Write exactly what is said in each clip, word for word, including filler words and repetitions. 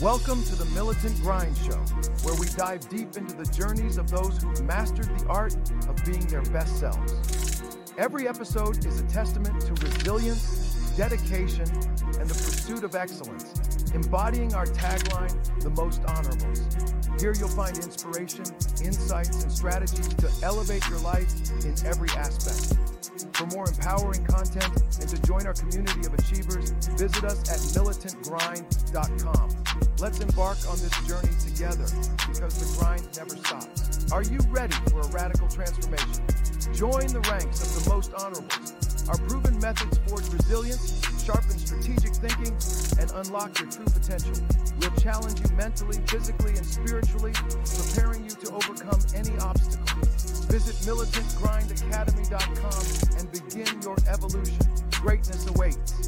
Welcome to the Militant Grind Show, where we dive deep into the journeys of those who've mastered the art of being their best selves. Every episode is a testament to resilience, dedication, and the pursuit of excellence, embodying our tagline, the most honorables. Here you'll find inspiration, insights, and strategies to elevate your life in every aspect. For more empowering content and to join our community of achievers, visit us at militant grind dot com. Let's embark on this journey together because the grind never stops. Are you ready for a radical transformation? Join the ranks of the most honorables. Our proven methods forge resilience, sharpen strategic thinking, and unlock your true potential. We'll challenge you mentally, physically, and spiritually, preparing you to overcome any obstacle. Visit militant grind academy dot com and begin your evolution. Greatness awaits.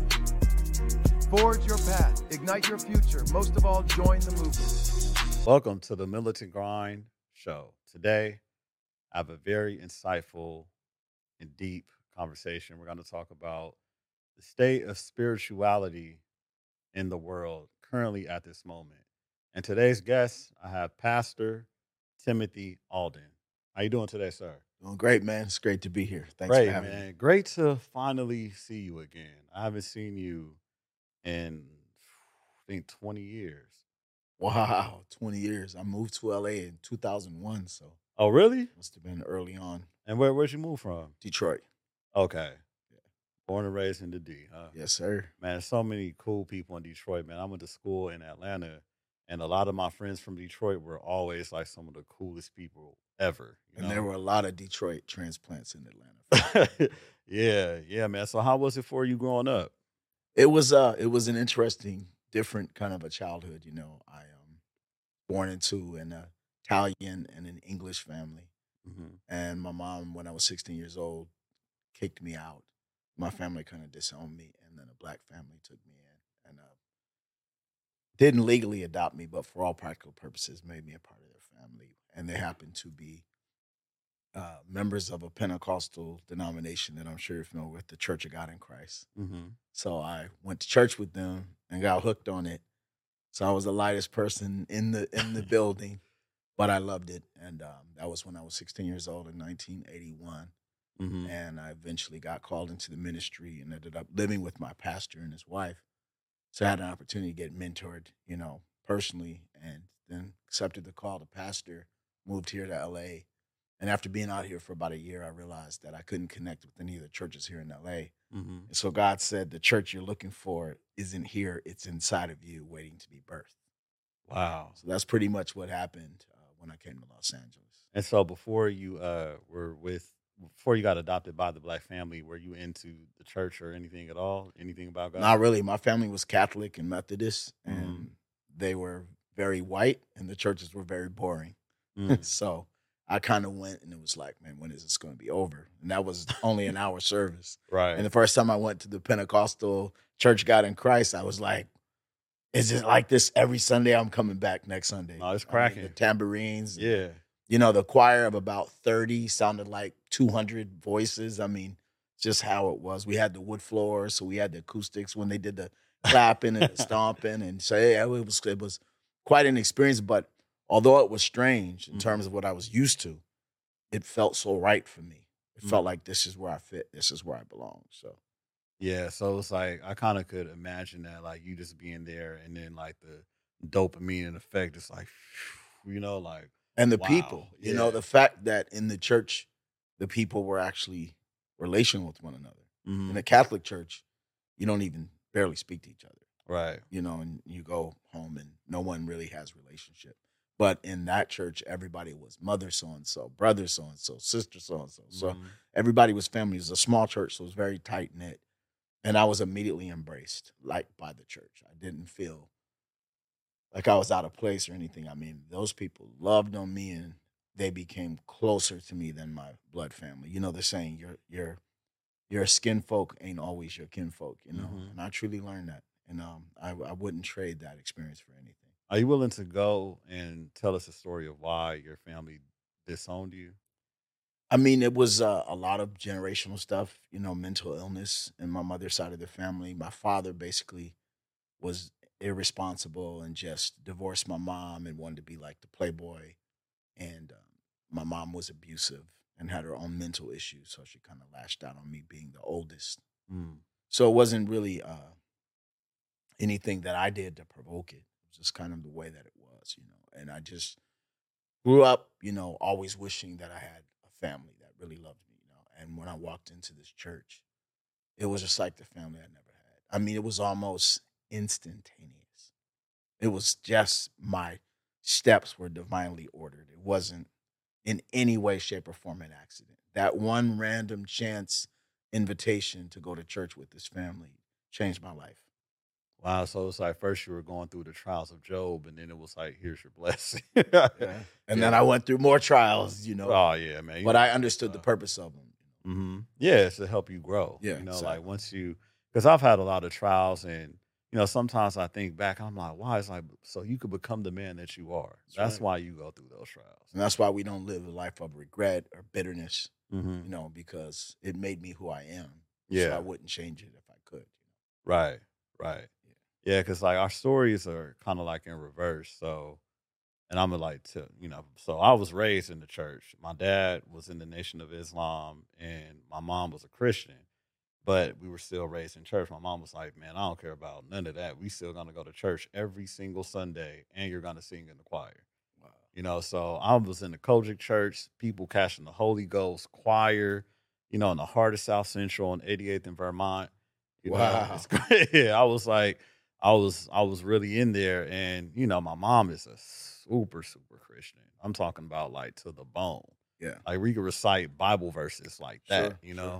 Forge your path, ignite your future. Most of all, join the movement. Welcome to the Militant Grind Show. Today, I have a very insightful and deep conversation. We're going to talk about the state of spirituality in the world currently at this moment. And today's guest, I have Pastor Timothy Alden. How you doing today, sir? Doing great, man. It's great to be here. Thanks Great, for having man. me. Great to finally see you again. I haven't seen you in, I think, twenty years. Wow, twenty years. I moved to L A in two thousand one, so Oh, really? must have been early on. And where, where'd you move from? Detroit. Okay. Born and raised in the D, huh? Yes, sir. Man, so many cool people in Detroit, man. I went to school in Atlanta, and a lot of my friends from Detroit were always like some of the coolest people ever. You And know? there were a lot of Detroit transplants in Atlanta. yeah, yeah, man. So how was it for you growing up? It was uh it was an interesting, different kind of a childhood, you know. I um born into an uh, Italian and an English family. Mm-hmm. And my mom, when I was sixteen years old, kicked me out. My family kind of disowned me, and then a black family took me in and uh, didn't legally adopt me, but for all practical purposes, made me a part of their family. And they happened to be uh, members of a Pentecostal denomination that I'm sure you're familiar with, the Church of God in Christ. Mm-hmm. So I went to church with them and got hooked on it. So I was the lightest person in the in the building, but I loved it. And um, that was when I was sixteen years old in nineteen eighty-one. Mm-hmm. And I eventually got called into the ministry and ended up living with my pastor and his wife. So I had an opportunity to get mentored, you know, personally, and then accepted the call to pastor, moved here to L A. And after being out here for about a year, I realized that I couldn't connect with any of the churches here in L A. Mm-hmm. And so God said, the church you're looking for isn't here, it's inside of you waiting to be birthed. Wow. So that's pretty much what happened uh, when I came to Los Angeles. And so before you uh, were with, before you got adopted by the black family, were you into the church or anything at all? Anything about God? Not really. My family was Catholic and Methodist, and Mhm. they were very white, and the churches were very boring. Mm. So I kind of went, and it was like, man, when is this going to be over? And that was only an hour service. Right. And the first time I went to the Pentecostal Church God in Christ, I was like, is it like this every Sunday? I'm coming back next Sunday. No, it's I mean, cracking. the tambourines. Yeah. You know, the choir of about thirty sounded like two hundred voices. I mean, just how it was. We had the wood floors, so we had the acoustics when they did the clapping and the stomping. And so yeah, it was, it was quite an experience. But although it was strange in Mhm. terms of what I was used to, it felt so right for me. It Mhm. felt like this is where I fit. This is where I belong. So Yeah, so it's like I kind of could imagine that, like you just being there, and then like the dopamine and effect. It's like, you know, like and the wow, people, you know, yeah. the fact that in the church, the people were actually relational with one another. Mhm. In a Catholic church, you don't even barely speak to each other. right, You know, and you go home and no one really has relationship. But in that church, everybody was mother so and so, brother so and so, sister so and so. So Mhm. everybody was family. It was a small church, so it was very tight knit. And I was immediately embraced, like by the church. I didn't feel like I was out of place or anything. I mean, those people loved on me, and they became closer to me than my blood family. You know, the saying, "Your your your skin folk ain't always your kinfolk." You know, Mhm. and I truly learned that, and um, I I wouldn't trade that experience for anything. Are you willing to go and tell us a story of why your family disowned you? I mean, it was uh, a lot of generational stuff, you know, mental illness in my mother's side of the family. My father basically was irresponsible and just divorced my mom and wanted to be like the playboy. And um, my mom was abusive and had her own mental issues, so she kind of lashed out on me being the oldest. Mm. So it wasn't really uh, anything that I did to provoke it. It was just kind of the way that it was, you know. And I just grew up, you know, always wishing that I had a family that really loved me, you know. And when I walked into this church, it was just like the family I never had. I mean, it was almost instantaneous. It was just my steps were divinely ordered. It wasn't in any way, shape, or form an accident. That one random chance invitation to go to church with this family changed my life. Wow. So it's like first you were going through the trials of Job, and then it was like, here's your blessing. Yeah. And then Yeah. I went through more trials, you know, Oh yeah, man. You but know, I understood the uh, purpose of them. hmm Yeah, it's to help you grow. Yeah, You know, exactly. like once you, because I've had a lot of trials, and you know, sometimes I think back, I'm like, why? It's like so you could become the man that you are. That's That's right. why you go through those trials. And that's why we don't live a life of regret or bitterness, hmm you know, because it made me who I am. So Yeah. I wouldn't change it if I could. Right. Right. Yeah, because like our stories are kind of like in reverse. So, and I'm like to you know, so I was raised in the church. My dad was in the Nation of Islam, and my mom was a Christian. But we were still raised in church. My mom was like, "Man, I don't care about none of that. We still gonna go to church every single Sunday, and you're gonna sing in the choir." Wow. You know, so I was in the Kojic church, people catching the Holy Ghost choir, you know, in the heart of South Central on eighty-eighth in Vermont. You know, Wow. it's great. Yeah, I was like, I was, I was really in there, and you know, my mom is a super, super Christian. I'm talking about like to the bone. Yeah. Like we could recite Bible verses like that, Sure, you sure. know.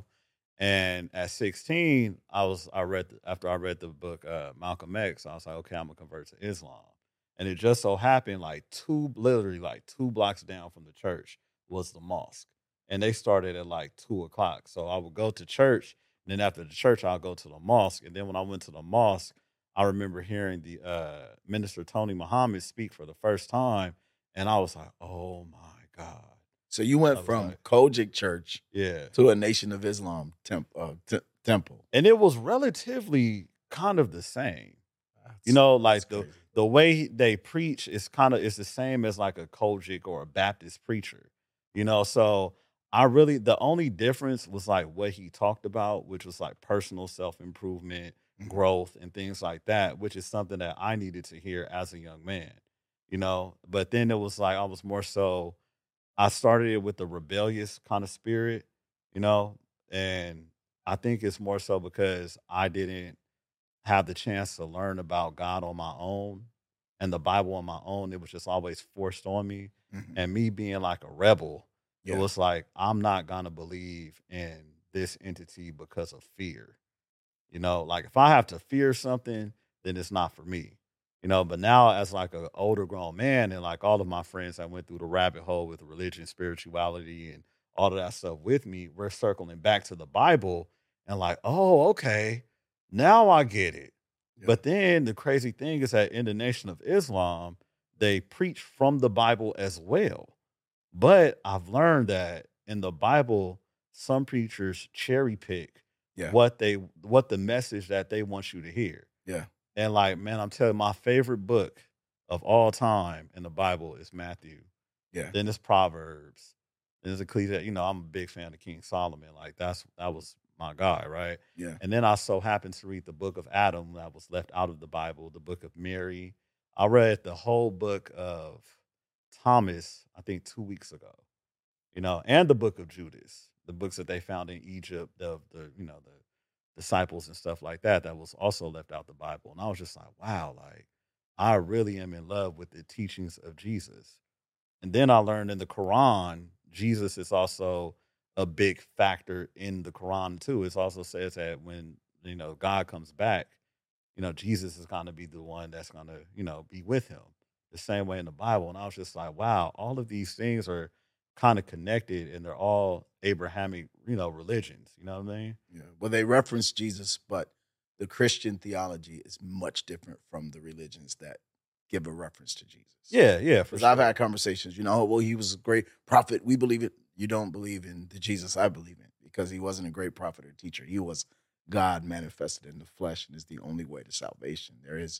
And at sixteen, I was I read the, after I read the book uh, Malcolm X, I was like, okay, I'm gonna convert to Islam. And it just so happened, like two, literally like two blocks down from the church was the mosque, and they started at like two o'clock. So I would go to church, and then after the church, I'll go to the mosque. And then when I went to the mosque, I remember hearing the uh, minister Tony Muhammad speak for the first time, and I was like, oh my god, So you I went was from like, Kojic Church yeah. to a Nation of Islam temp, uh, t- temple. And it was relatively kind of the same. You That's- know, that's like the crazy. the way they preach is kind of it's the same as like a Kojic or a Baptist preacher. You know, so I really the only difference was like what he talked about, which was like personal self improvement, Mhm. growth, and things like that, which is something that I needed to hear as a young man. You know, but then it was like I was more so I started it with the rebellious kind of spirit, you know, and I think it's more so because I didn't have the chance to learn about God on my own and the Bible on my own. It was just always forced on me. Mhm. And me being like a rebel, it Yeah. was like, I'm not going to believe in this entity because of fear. You know, like if I have to fear something, then it's not for me. You know, but now as like an older grown man, and like all of my friends that went through the rabbit hole with religion, spirituality, and all of that stuff with me, we're circling back to the Bible and like, oh, okay, now I get it. Yeah. But then the crazy thing is that in the Nation of Islam, they preach from the Bible as well. But I've learned that in the Bible, some preachers cherry pick Yeah. what they what the message that they want you to hear. Yeah. And like, man, I'm telling you, my favorite book of all time in the Bible is Matthew. Yeah. Then it's Proverbs. Then it's Ecclesiastes. You know, I'm a big fan of King Solomon. Like that's that was my guy, right? Yeah. And then I so happened to read the book of Adam that was left out of the Bible, the book of Mary. I read the whole book of Thomas, I think two weeks ago, you know, and the book of Judas, the books that they found in Egypt, the, the you know, the disciples and stuff like that, that was also left out the Bible. And I was just like, wow, like I really am in love with the teachings of Jesus. And then I learned in the Quran, Jesus is also a big factor in the Quran too. It also says that when, you know, God comes back, you know, Jesus is going to be the one that's going to, you know, be with him the same way in the Bible. And I was just like, wow, all of these things are kind of connected and they're all Abrahamic, you know, religions. You know what I mean? Yeah. Well, they reference Jesus, but the Christian theology is much different from the religions that give a reference to Jesus. Yeah, yeah, for Because sure. I've had conversations, you know, well, he was a great prophet. We believe it. You don't believe in the Jesus I believe in because he wasn't a great prophet or teacher. He was God manifested in the flesh and is the only way to salvation. There is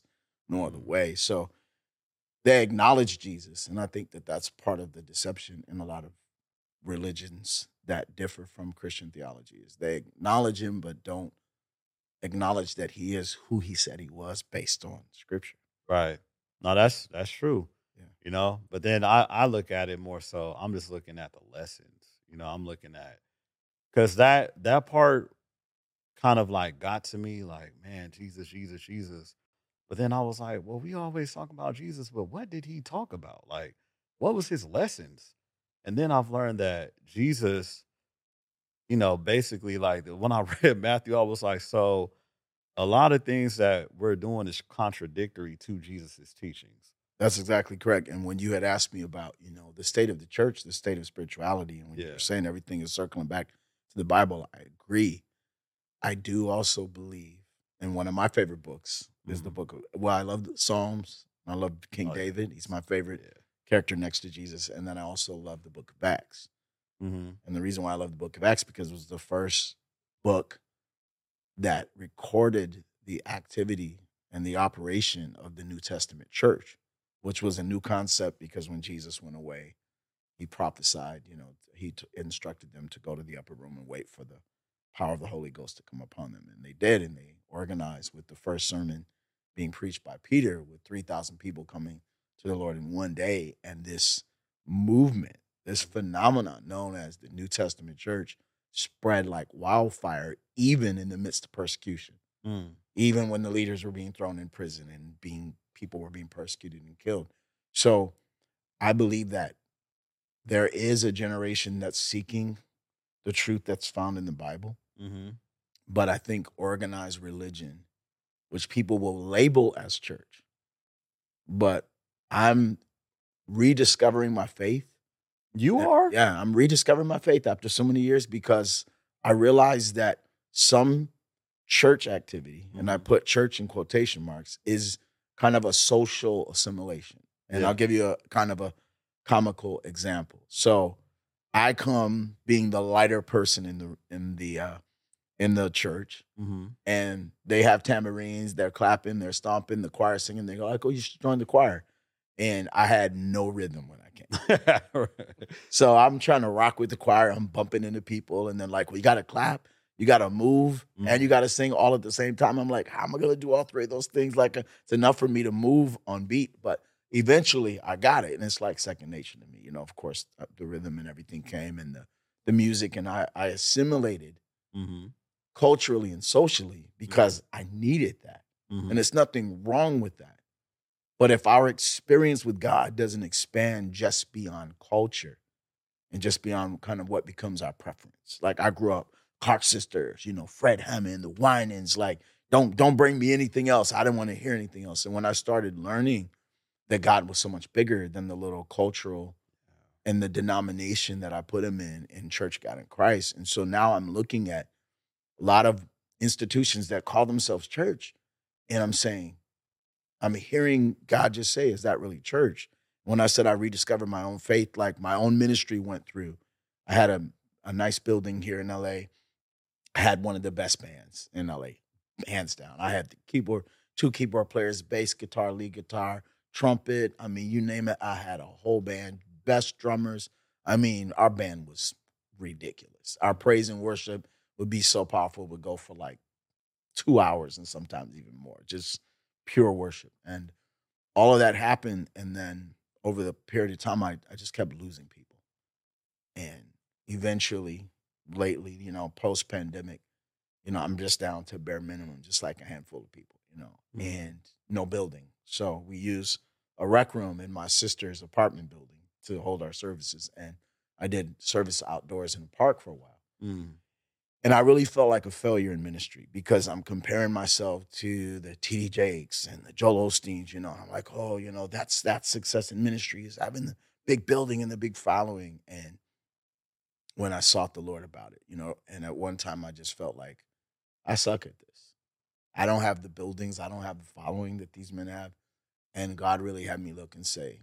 no other Mm. way. So they acknowledge Jesus, and I think that that's part of the deception in a lot of religions that differ from Christian theology is they acknowledge him but don't acknowledge that he is who he said he was based on scripture. Right. No, that's that's true. Yeah. You know, but then I I look at it more so. I'm just looking at the lessons. You know, I'm looking at because that that part kind of like got to me. Like, man, Jesus, Jesus, Jesus. But then I was like, well, we always talk about Jesus, but what did he talk about? Like, what was his lessons? And then I've learned that Jesus, you know, basically like when I read Matthew, I was like, so a lot of things that we're doing is contradictory to Jesus's teachings. That's exactly correct. And when you had asked me about, you know, the state of the church, the state of spirituality, and when you Yeah. were saying everything is circling back to the Bible, I agree. I do also believe, and one of my favorite books is the Mhm. book of, well, I love the Psalms. I love King Oh, yeah. David. He's my favorite Yeah. character next to Jesus. And then I also love the book of Acts. Mm-hmm. And the reason why I love the book of Acts because it was the first book that recorded the activity and the operation of the New Testament church, which was a new concept because when Jesus went away, he prophesied, you know, he t- instructed them to go to the upper room and wait for the power of the Holy Ghost to come upon them. And they did, and they organized with the first sermon being preached by Peter with three thousand people coming to the Lord in one day. And this movement, this phenomenon known as the New Testament church spread like wildfire, even in the midst of persecution, Mm. even when the leaders were being thrown in prison and being people were being persecuted and killed. So I believe that there is a generation that's seeking the truth that's found in the Bible. Mm-hmm. But I think organized religion, which people will label as church, but I'm rediscovering my faith. You Yeah, are? Yeah, I'm rediscovering my faith after so many years because I realized that some church activity, and I Mhm. put church in quotation marks, is kind of a social assimilation. And Yeah. I'll give you a kind of a comical example. So I come being the lighter person in the in the uh, in the church, Mm-hmm. and they have tambourines, they're clapping, they're stomping, the choir singing. They go like, "Oh, you should join the choir." And I had no rhythm when I came. So I'm trying to rock with the choir. I'm bumping into people, and then like, well, you got to clap, you got to move, Mhm. and you got to sing all at the same time. I'm like, how am I going to do all three of those things? Like, uh, it's enough for me to move on beat, but eventually I got it, and it's like second nature to me. You know, of course, uh, the rhythm and everything came, and the the music, and I I assimilated Mm-hmm. culturally and socially because I needed that, Mm-hmm. and there's nothing wrong with that. But if our experience with God doesn't expand just beyond culture and just beyond kind of what becomes our preference, like I grew up Clark Sisters, you know, Fred Hammond, the Winans, like don't don't bring me anything else. I didn't want to hear anything else. And when I started learning that God was so much bigger than the little cultural and the denomination that I put him in in Church God in Christ, and so now I'm looking at a lot of institutions that call themselves church, and I'm saying, I'm hearing God just say, is that really church? When I said I rediscovered my own faith, like my own ministry went through. I had a, a nice building here in L A. I had one of the best bands in L A, hands down. I had the keyboard, two keyboard players, bass guitar, lead guitar, trumpet. I mean, you name it. I had a whole band, best drummers. I mean, our band was ridiculous. Our praise and worship would be so powerful, it would go for like two hours and sometimes even more, just pure worship. And all of that happened. And then over the period of time, I, I just kept losing people. And eventually, lately, you know, post pandemic, you know, I'm just down to bare minimum, just like a handful of people, you know, Mhm. and no building. So we use a rec room in my sister's apartment building to hold our services. And I did service outdoors in the park for a while. Mm. And I really felt like a failure in ministry because I'm comparing myself to the T D Jakes and the Joel Osteens, you know. I'm like, oh, you know, that's that's success in ministry is having the big building and the big following. And when I sought the Lord about it, you know, and at one time I just felt like I suck at this. I don't have the buildings, I don't have the following that these men have. And God really had me look and say,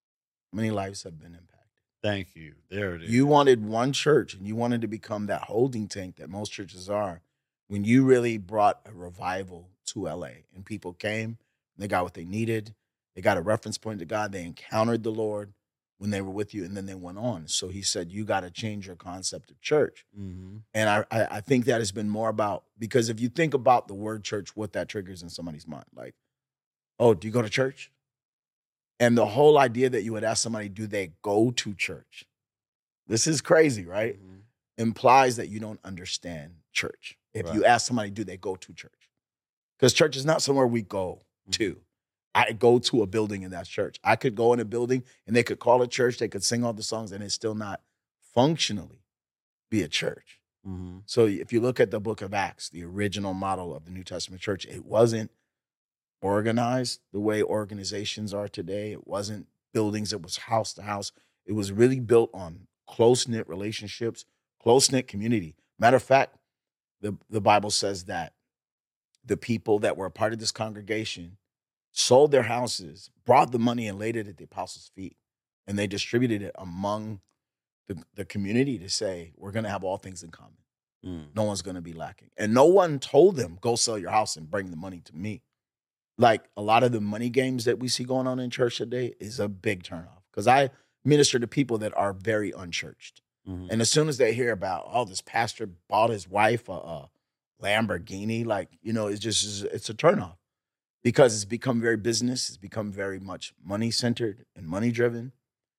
many lives have been impacted. Thank you. There it is. You wanted one church and you wanted to become that holding tank that most churches are when you really brought a revival to L A and people came, They got what they needed. They got a reference point to God. They encountered the Lord when they were with you, and then they went on. So he said, you got to change your concept of church. Mm-hmm. And I, I, I think that has been more about, because if you think about the word church, what that triggers in somebody's mind, like, oh, do you go to church? And the whole idea that you would ask somebody, do they go to church? This is crazy, right? Mm-hmm. Implies that you don't understand church. If Right. you ask somebody, do they go to church? Because church is not somewhere we go Mm-hmm. to. I go to a building and that's church. I could go in a building and they could call it church. They could sing all the songs and it's still not functionally be a church. Mm-hmm. So if you look at the book of Acts, the original model of the New Testament church, it wasn't organized the way organizations are today. It wasn't buildings. It was house to house. It was really built on close-knit relationships, close-knit community. Matter of fact, the, the Bible says that the people that were a part of this congregation sold their houses, brought the money and laid it at the apostles' feet. And they distributed it among the, the community to say, we're going to have all things in common. Mm. No one's going to be lacking. And no one told them, go sell your house and bring the money to me. Like a lot of the money games that we see going on in church today is a big turnoff. Because I minister to people that are very unchurched. Mm-hmm. And as soon as they hear about, oh, this pastor bought his wife a, a Lamborghini, like, you know, it's just, it's a turnoff. Because it's become very business, it's become very much money-centered and money-driven.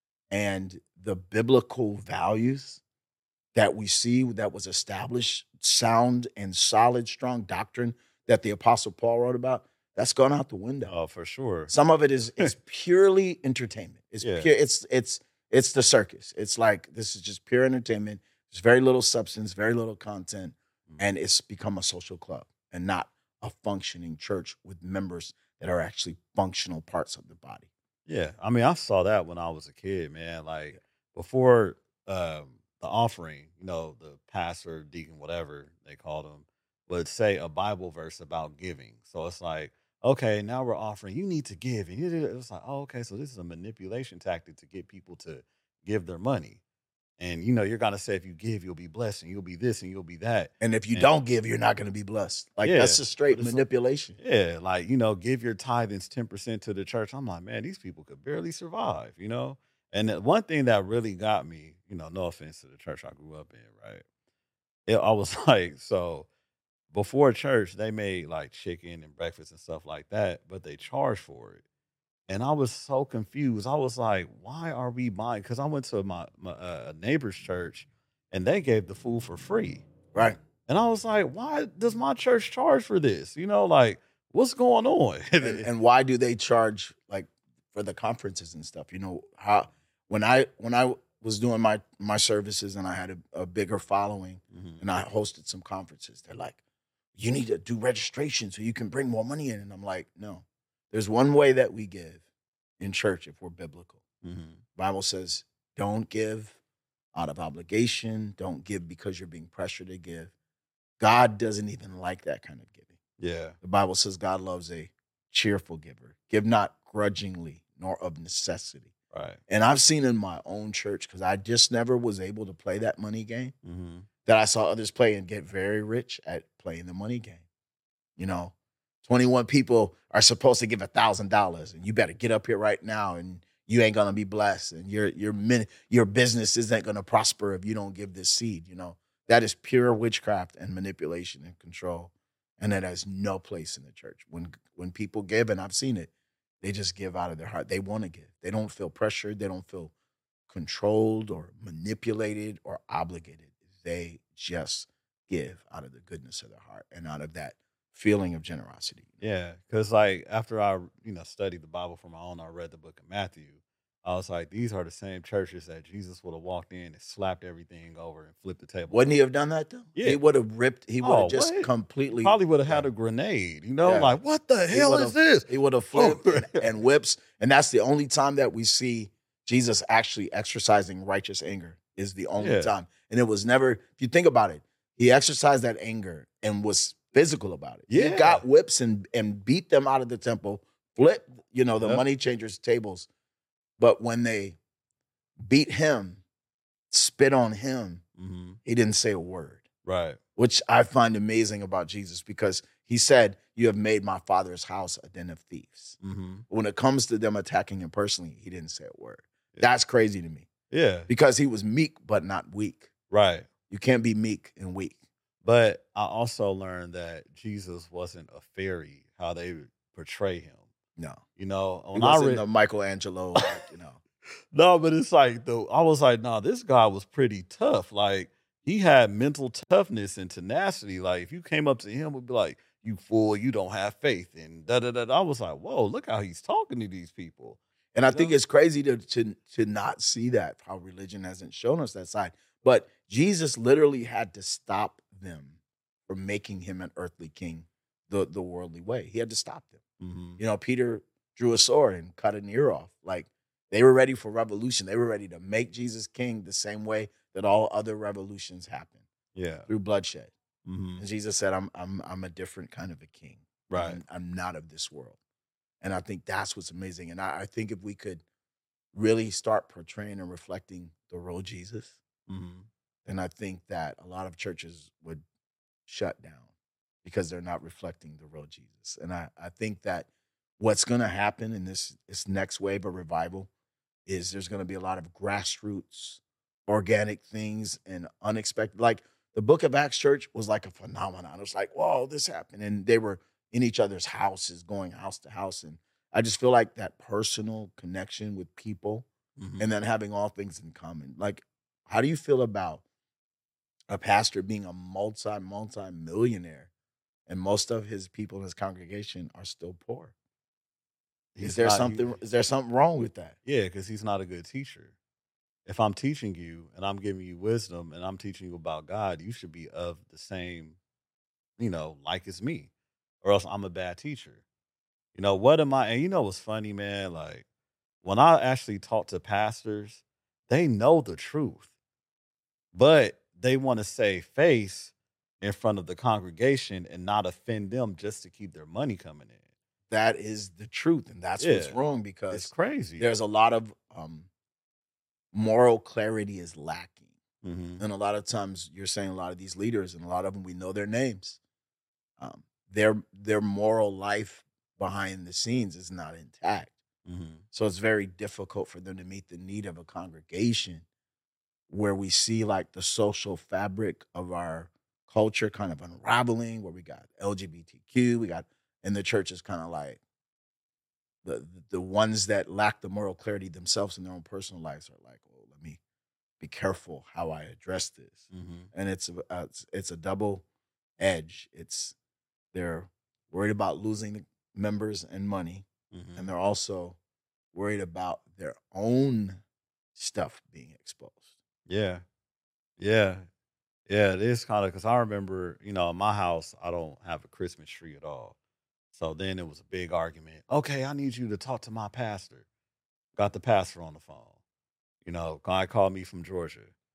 And the biblical values that we see that was established, sound and solid, strong doctrine that the Apostle Paul wrote about, that's gone out the window. Oh, for sure. Some of it is is purely entertainment. It's Yeah. pure, it's it's it's the circus. It's like, this is just pure entertainment. There's very little substance, very little content, and it's become a social club and not a functioning church with members that are actually functional parts of the body. Yeah, I mean, I saw that when I was a kid, man. Like before um, the offering, you know, the pastor, deacon, whatever they called them, would say a Bible verse about giving. So it's like, okay, now we're offering. You need to give, and it was like, oh, okay, so this is a manipulation tactic to get people to give their money. And you know, you're gonna say if you give, you'll be blessed, and you'll be this, and you'll be that. And if you And- don't give, you're not going to be blessed. Like, Yeah, that's just straight but it's- manipulation. Yeah, like, you know, give your tithings ten percent to the church. I'm like, man, these people could barely survive, you know? And the one thing that really got me, you know, no offense to the church I grew up in, right? It, I was like, so before church, they made like chicken and breakfast and stuff like that, but they charged for it. And I was so confused. I was like, why are we buying? Because I went to my, my uh, neighbor's church and they gave the food for free. Right. And I was like, why does my church charge for this? You know, like, what's going on? and, and why do they charge, like, for the conferences and stuff? You know, how when I when I was doing my my services and I had a, a bigger following Mhm. and I hosted some conferences, they're like, you need to do registration so you can bring more money in. And I'm like, no, there's one way that we give in church if we're biblical. Mhm. Bible says, don't give out of obligation. Don't give because you're being pressured to give. God doesn't even like that kind of giving. Yeah. The Bible says God loves a cheerful giver. Give not grudgingly, nor of necessity. Right. And I've seen in my own church, because I just never was able to play that money game, Mm-hmm. that I saw others play and get very rich at playing the money game. You know, twenty-one people are supposed to give one thousand dollars, and you better get up here right now, and you ain't going to be blessed, and your your min, your business isn't going to prosper if you don't give this seed. You know, that is pure witchcraft and manipulation and control, and that has no place in the church. When when people give, and I've seen it, they just give out of their heart. They want to give. They don't feel pressured. They don't feel controlled or manipulated or obligated. They just give out of the goodness of their heart and out of that feeling of generosity. Yeah. Because, like, after I, you know, studied the Bible for my own, I read the book of Matthew. I was like, these are the same churches that Jesus would have walked in and slapped everything over and flipped the table. Wouldn't he have done that though? Yeah. He would have ripped, he would have Oh, just what? completely, Probably would have had a grenade, you know, Yeah. like, what the He hell would've- is this? he would have flipped and, and whips. And that's the only time that we see Jesus actually exercising righteous anger, is the only Yeah. time. And it was never, if you think about it, he exercised that anger and was physical about it. Yeah. He got whips and, and beat them out of the temple, flipped, you know, the Yep. money changers' tables. But when they beat him, spit on him, Mm-hmm. he didn't say a word, Right. which I find amazing about Jesus, because He said, "You have made my father's house a den of thieves." Mm-hmm. When it comes to them attacking him personally, he didn't say a word. Yeah. That's crazy to me Yeah. because he was meek but not weak. Right. You can't be meek and weak. But I also learned that Jesus wasn't a fairy, how they portray him. No. You know, He when I wasn't read, the Michelangelo, like, you know. no, but it's like the I was like, no, this guy was pretty tough. Like he had mental toughness and tenacity. Like if you came up to him, it would be like, "You fool, you don't have faith," and da da da. I was like, whoa, look how he's talking to these people. And I You think know? it's crazy to, to to not see that, how religion hasn't shown us that side. But Jesus literally had to stop them from making him an earthly king the, the worldly way. He had to stop them. Mm-hmm. You know, Peter drew a sword and cut an ear off. Like they were ready for revolution. They were ready to make Jesus king the same way that all other revolutions happen, Yeah. through bloodshed. Mm-hmm. And Jesus said, I'm I'm I'm a different kind of a king. Right. I'm, I'm not of this world. And I think that's what's amazing. And I, I think if we could really start portraying and reflecting the real Jesus, Mm-hmm. then I think that a lot of churches would shut down because they're not reflecting the real Jesus. And I, I think that what's going to happen in this, this next wave of revival is there's going to be a lot of grassroots, organic things and unexpected. Like the Book of Acts church was like a phenomenon. It was like, whoa, this happened. And they were in each other's houses, going house to house. And I just feel like that personal connection with people Mm-hmm. and then having all things in common. Like, how do you feel about a pastor being a multi, multi-millionaire and most of his people in his congregation are still poor? He's Is there not- something, he- is there something wrong with that? Yeah, because he's not a good teacher. If I'm teaching you and I'm giving you wisdom and I'm teaching you about God, you should be of the same, you know, like as me, or else I'm a bad teacher. You know, what am I? And you know what's funny, man? Like when I actually talk to pastors, they know the truth, but they want to save face in front of the congregation and not offend them just to keep their money coming in. That is the truth. And that's what's Yeah. wrong It's because crazy. there's a lot of um, moral clarity is lacking. Mm-hmm. And a lot of times you're saying a lot of these leaders, and a lot of them, we know their names. Um, their their moral life behind the scenes is not intact. Mm-hmm. So it's very difficult for them to meet the need of a congregation where we see like the social fabric of our culture kind of unraveling, where we got L G B T Q, we got, and the church is kind of like the the ones that lack the moral clarity themselves in their own personal lives are like, well, let me be careful how I address this. Mm-hmm. And it's a, uh, it's, it's a double edge. It's they're worried about losing members and money, Mm-hmm. and they're also worried about their own stuff being exposed. Yeah. Yeah. Yeah. It is kind of because I remember, you know, in my house, I don't have a Christmas tree at all. So then it was a big argument. Okay, I need you to talk to my pastor. Got the pastor on the phone. You know, guy called me from Georgia.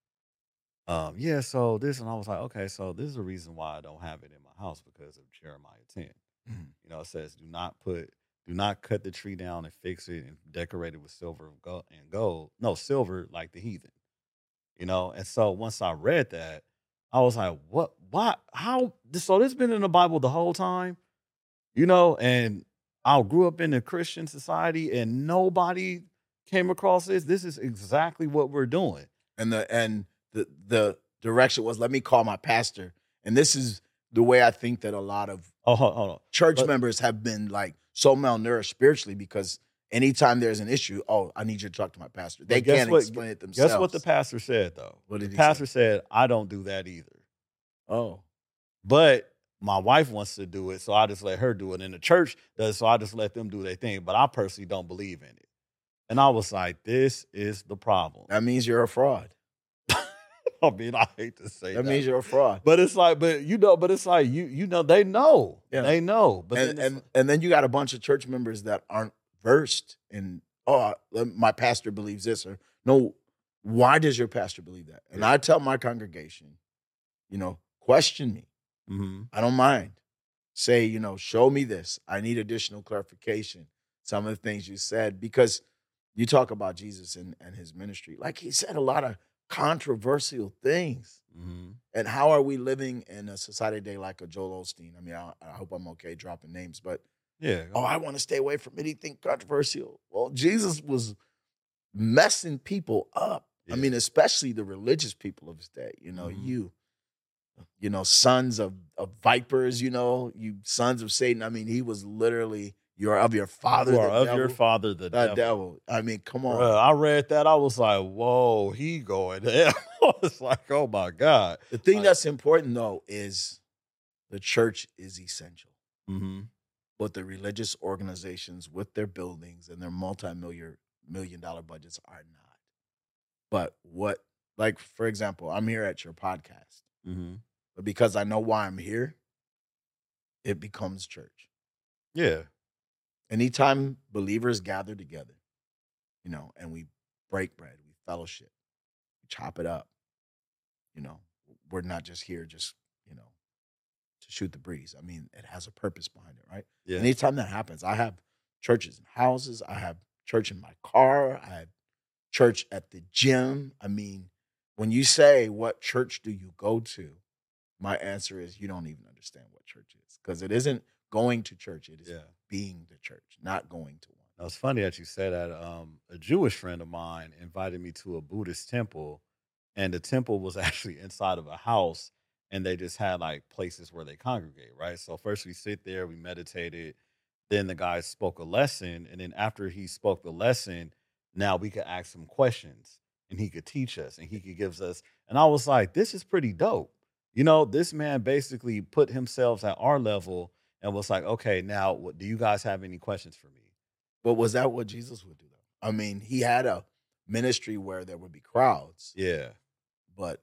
Um, yeah, so this, and I was like, okay, so this is the reason why I don't have it in my house because of Jeremiah ten. Mhm. You know, it says, do not put, do not cut the tree down and fix it and decorate it with silver and gold, and gold. No, silver like the heathen. You know, and so once I read that, I was like, what, why, how, so this been in the Bible the whole time? You know, and I grew up in a Christian society and nobody came across this. This is exactly what we're doing. And the and the the direction was, let me call my pastor. And this is the way I think that a lot of Oh, hold, hold on. church But- members have been like so malnourished spiritually because anytime there's an issue, oh, I need you to talk to my pastor. They But guess can't what- explain it themselves. Guess what the pastor said, though? What did the he pastor say? said, I don't do that either. Oh, But my wife wants to do it, so I just let her do it. And the church does, so I just let them do their thing. But I personally don't believe in it. And I was like, this is the problem. that means you're a fraud. I mean, I hate to say that. That means you're a fraud. But it's like, but you know, but it's like you, you know, they know, Yeah. they know. But and then it's and, like- and then you got a bunch of church members that aren't versed in, oh, my pastor believes this, or no, why does your pastor believe that? And I tell my congregation, you know, question me. Mhm. I don't mind. Say, you know, show me this. I need additional clarification. Some of the things you said, because you talk about Jesus and, and his ministry. Like he said a lot of controversial things. Mm-hmm. And how are we living in a society today like a Joel Osteen? I mean, I, I hope I'm okay dropping names, but Yeah. oh, I want to stay away from anything controversial. Well, Jesus was messing people up. Yeah. I mean, especially the religious people of his day. You know, Mhm. you, you know, sons of, of vipers, you know, you sons of Satan. I mean, he was literally, you're of your father, You the are of devil. your father, the, the devil. devil. I mean, come on. Bruh, I read that. I was like, whoa, he going there. I was like, oh my God. The thing Like- that's important, though, is the church is essential. Mm-hmm. But the religious organizations with their buildings and their multi-million million dollar budgets are not. But what, like, for example, I'm here at your podcast, Mm-hmm. but because I know why I'm here, it becomes church. Yeah. Anytime believers gather together, you know, and we break bread, we fellowship, we chop it up, you know, we're not just here just, you know, to shoot the breeze. I mean, it has a purpose behind it, right? Yeah. Anytime that happens, I have churches and houses. I have church in my car. I have church at the gym. I mean, when you say, what church do you go to? My answer is, you don't even understand what church is, because it isn't going to church. It is Yeah. being the church, not going to one. Now, it's funny that you say that. Um, a Jewish friend of mine invited me to a Buddhist temple, and the temple was actually inside of a house, and they just had like places where they congregate, right? So first we sit there, we meditated, then the guy spoke a lesson, and then after he spoke the lesson, now we could ask him questions, and he could teach us, and he could give us. And I was like, this is pretty dope. You know, this man basically put himself at our level and was like, okay, now what, do you guys have any questions for me? But was that what Jesus would do, though? I mean, he had a ministry where there would be crowds, Yeah. but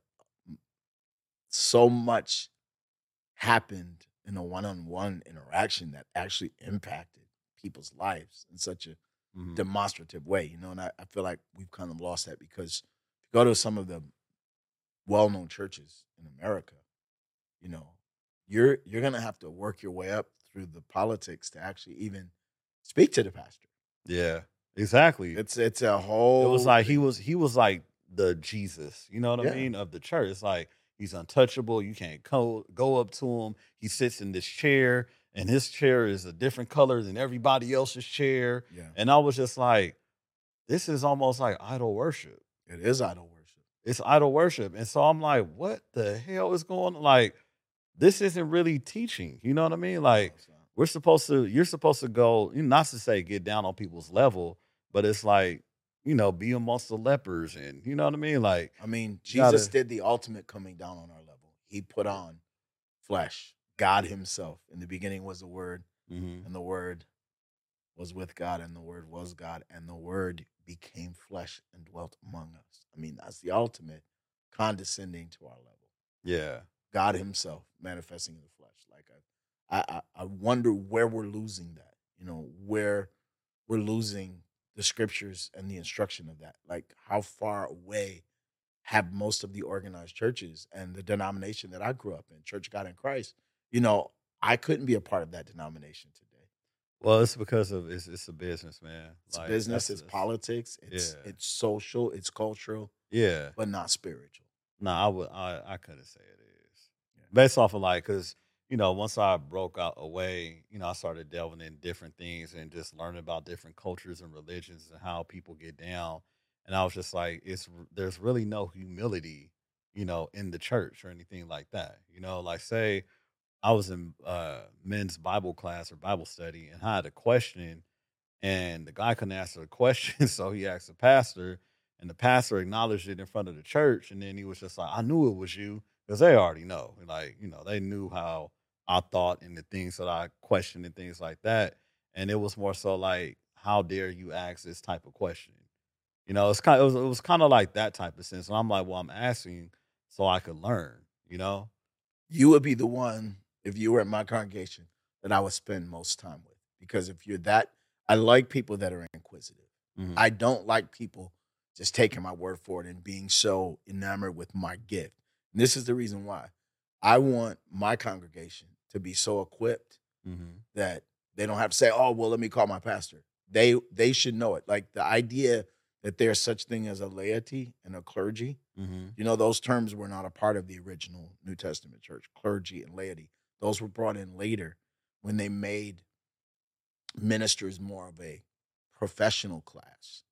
so much happened in a one-on-one interaction that actually impacted people's lives in such a Mhm. demonstrative way, you know, and I, I feel like we've kind of lost that, because if you go to some of the well-known churches in America, you know, you're you're gonna have to work your way up through the politics to actually even speak to the pastor. Yeah, exactly. It's it's a whole. It was like he was he was like the Jesus, you know what I Yeah. mean, of the church. It's like he's untouchable. You can't go go up to him. He sits in this chair, and his chair is a different color than everybody else's chair. Yeah, And I was just like, this is almost like idol worship. it is idol worship. It's idol worship. And so I'm like, what the hell is going on? Like, this isn't really teaching. You know what I mean? Like, No, it's not. we're supposed to, you're supposed to go, you know, not to say get down on people's level, but it's like, you know, be amongst the lepers, and you know what I mean? Like, I mean, You gotta- Jesus did the ultimate coming down on our level. He put on flesh, God himself. In the beginning was the Word, mhm. and the Word was with God, and the Word was God, and the Word became flesh and dwelt among us. I mean, that's the ultimate condescending to our level. Yeah. God himself manifesting in the flesh. Like, I, I, I wonder where we're losing that, you know, where we're losing the scriptures and the instruction of that. Like, how far away have most of the organized churches and the denomination that I grew up in, Church of God in Christ, you know, I couldn't be a part of that denomination today. Well, it's because of, it's, it's a business, man. It's Like, business, that's- it's politics, it's yeah. it's social, it's cultural, Yeah. but not spiritual. No, I would, I, I couldn't say it is. Yeah. Based off of like, cause you know, once I broke out away, you know, I started delving in different things and just learning about different cultures and religions and how people get down. And I was just like, it's there's really no humility, you know, in the church or anything like that. You know, like say I was in uh, men's Bible class or Bible study, and I had a question, and the guy couldn't answer the question, so he asked the pastor, and the pastor acknowledged it in front of the church, and then he was just like, "I knew it was you," because they already know, like you know, they knew how I thought and the things that I questioned and things like that, and it was more so like, "How dare you ask this type of question?" You know, it's kind of, it was, it was kind of like that type of sense. And I'm like, well, I'm asking so I could learn. You know? You would be the one, if you were at my congregation, that I would spend most time with. Because if you're that, I like people that are inquisitive. Mhm. I don't like people just taking my word for it and being so enamored with my gift. And this is the reason why. I want my congregation to be so equipped Mhm. that they don't have to say, oh, well, let me call my pastor. They they should know it. Like the idea that there's such thing as a laity and a clergy. Mm-hmm. You know, those terms were not a part of the original New Testament church, clergy and laity. Those were brought in later when they made ministers more of a professional class.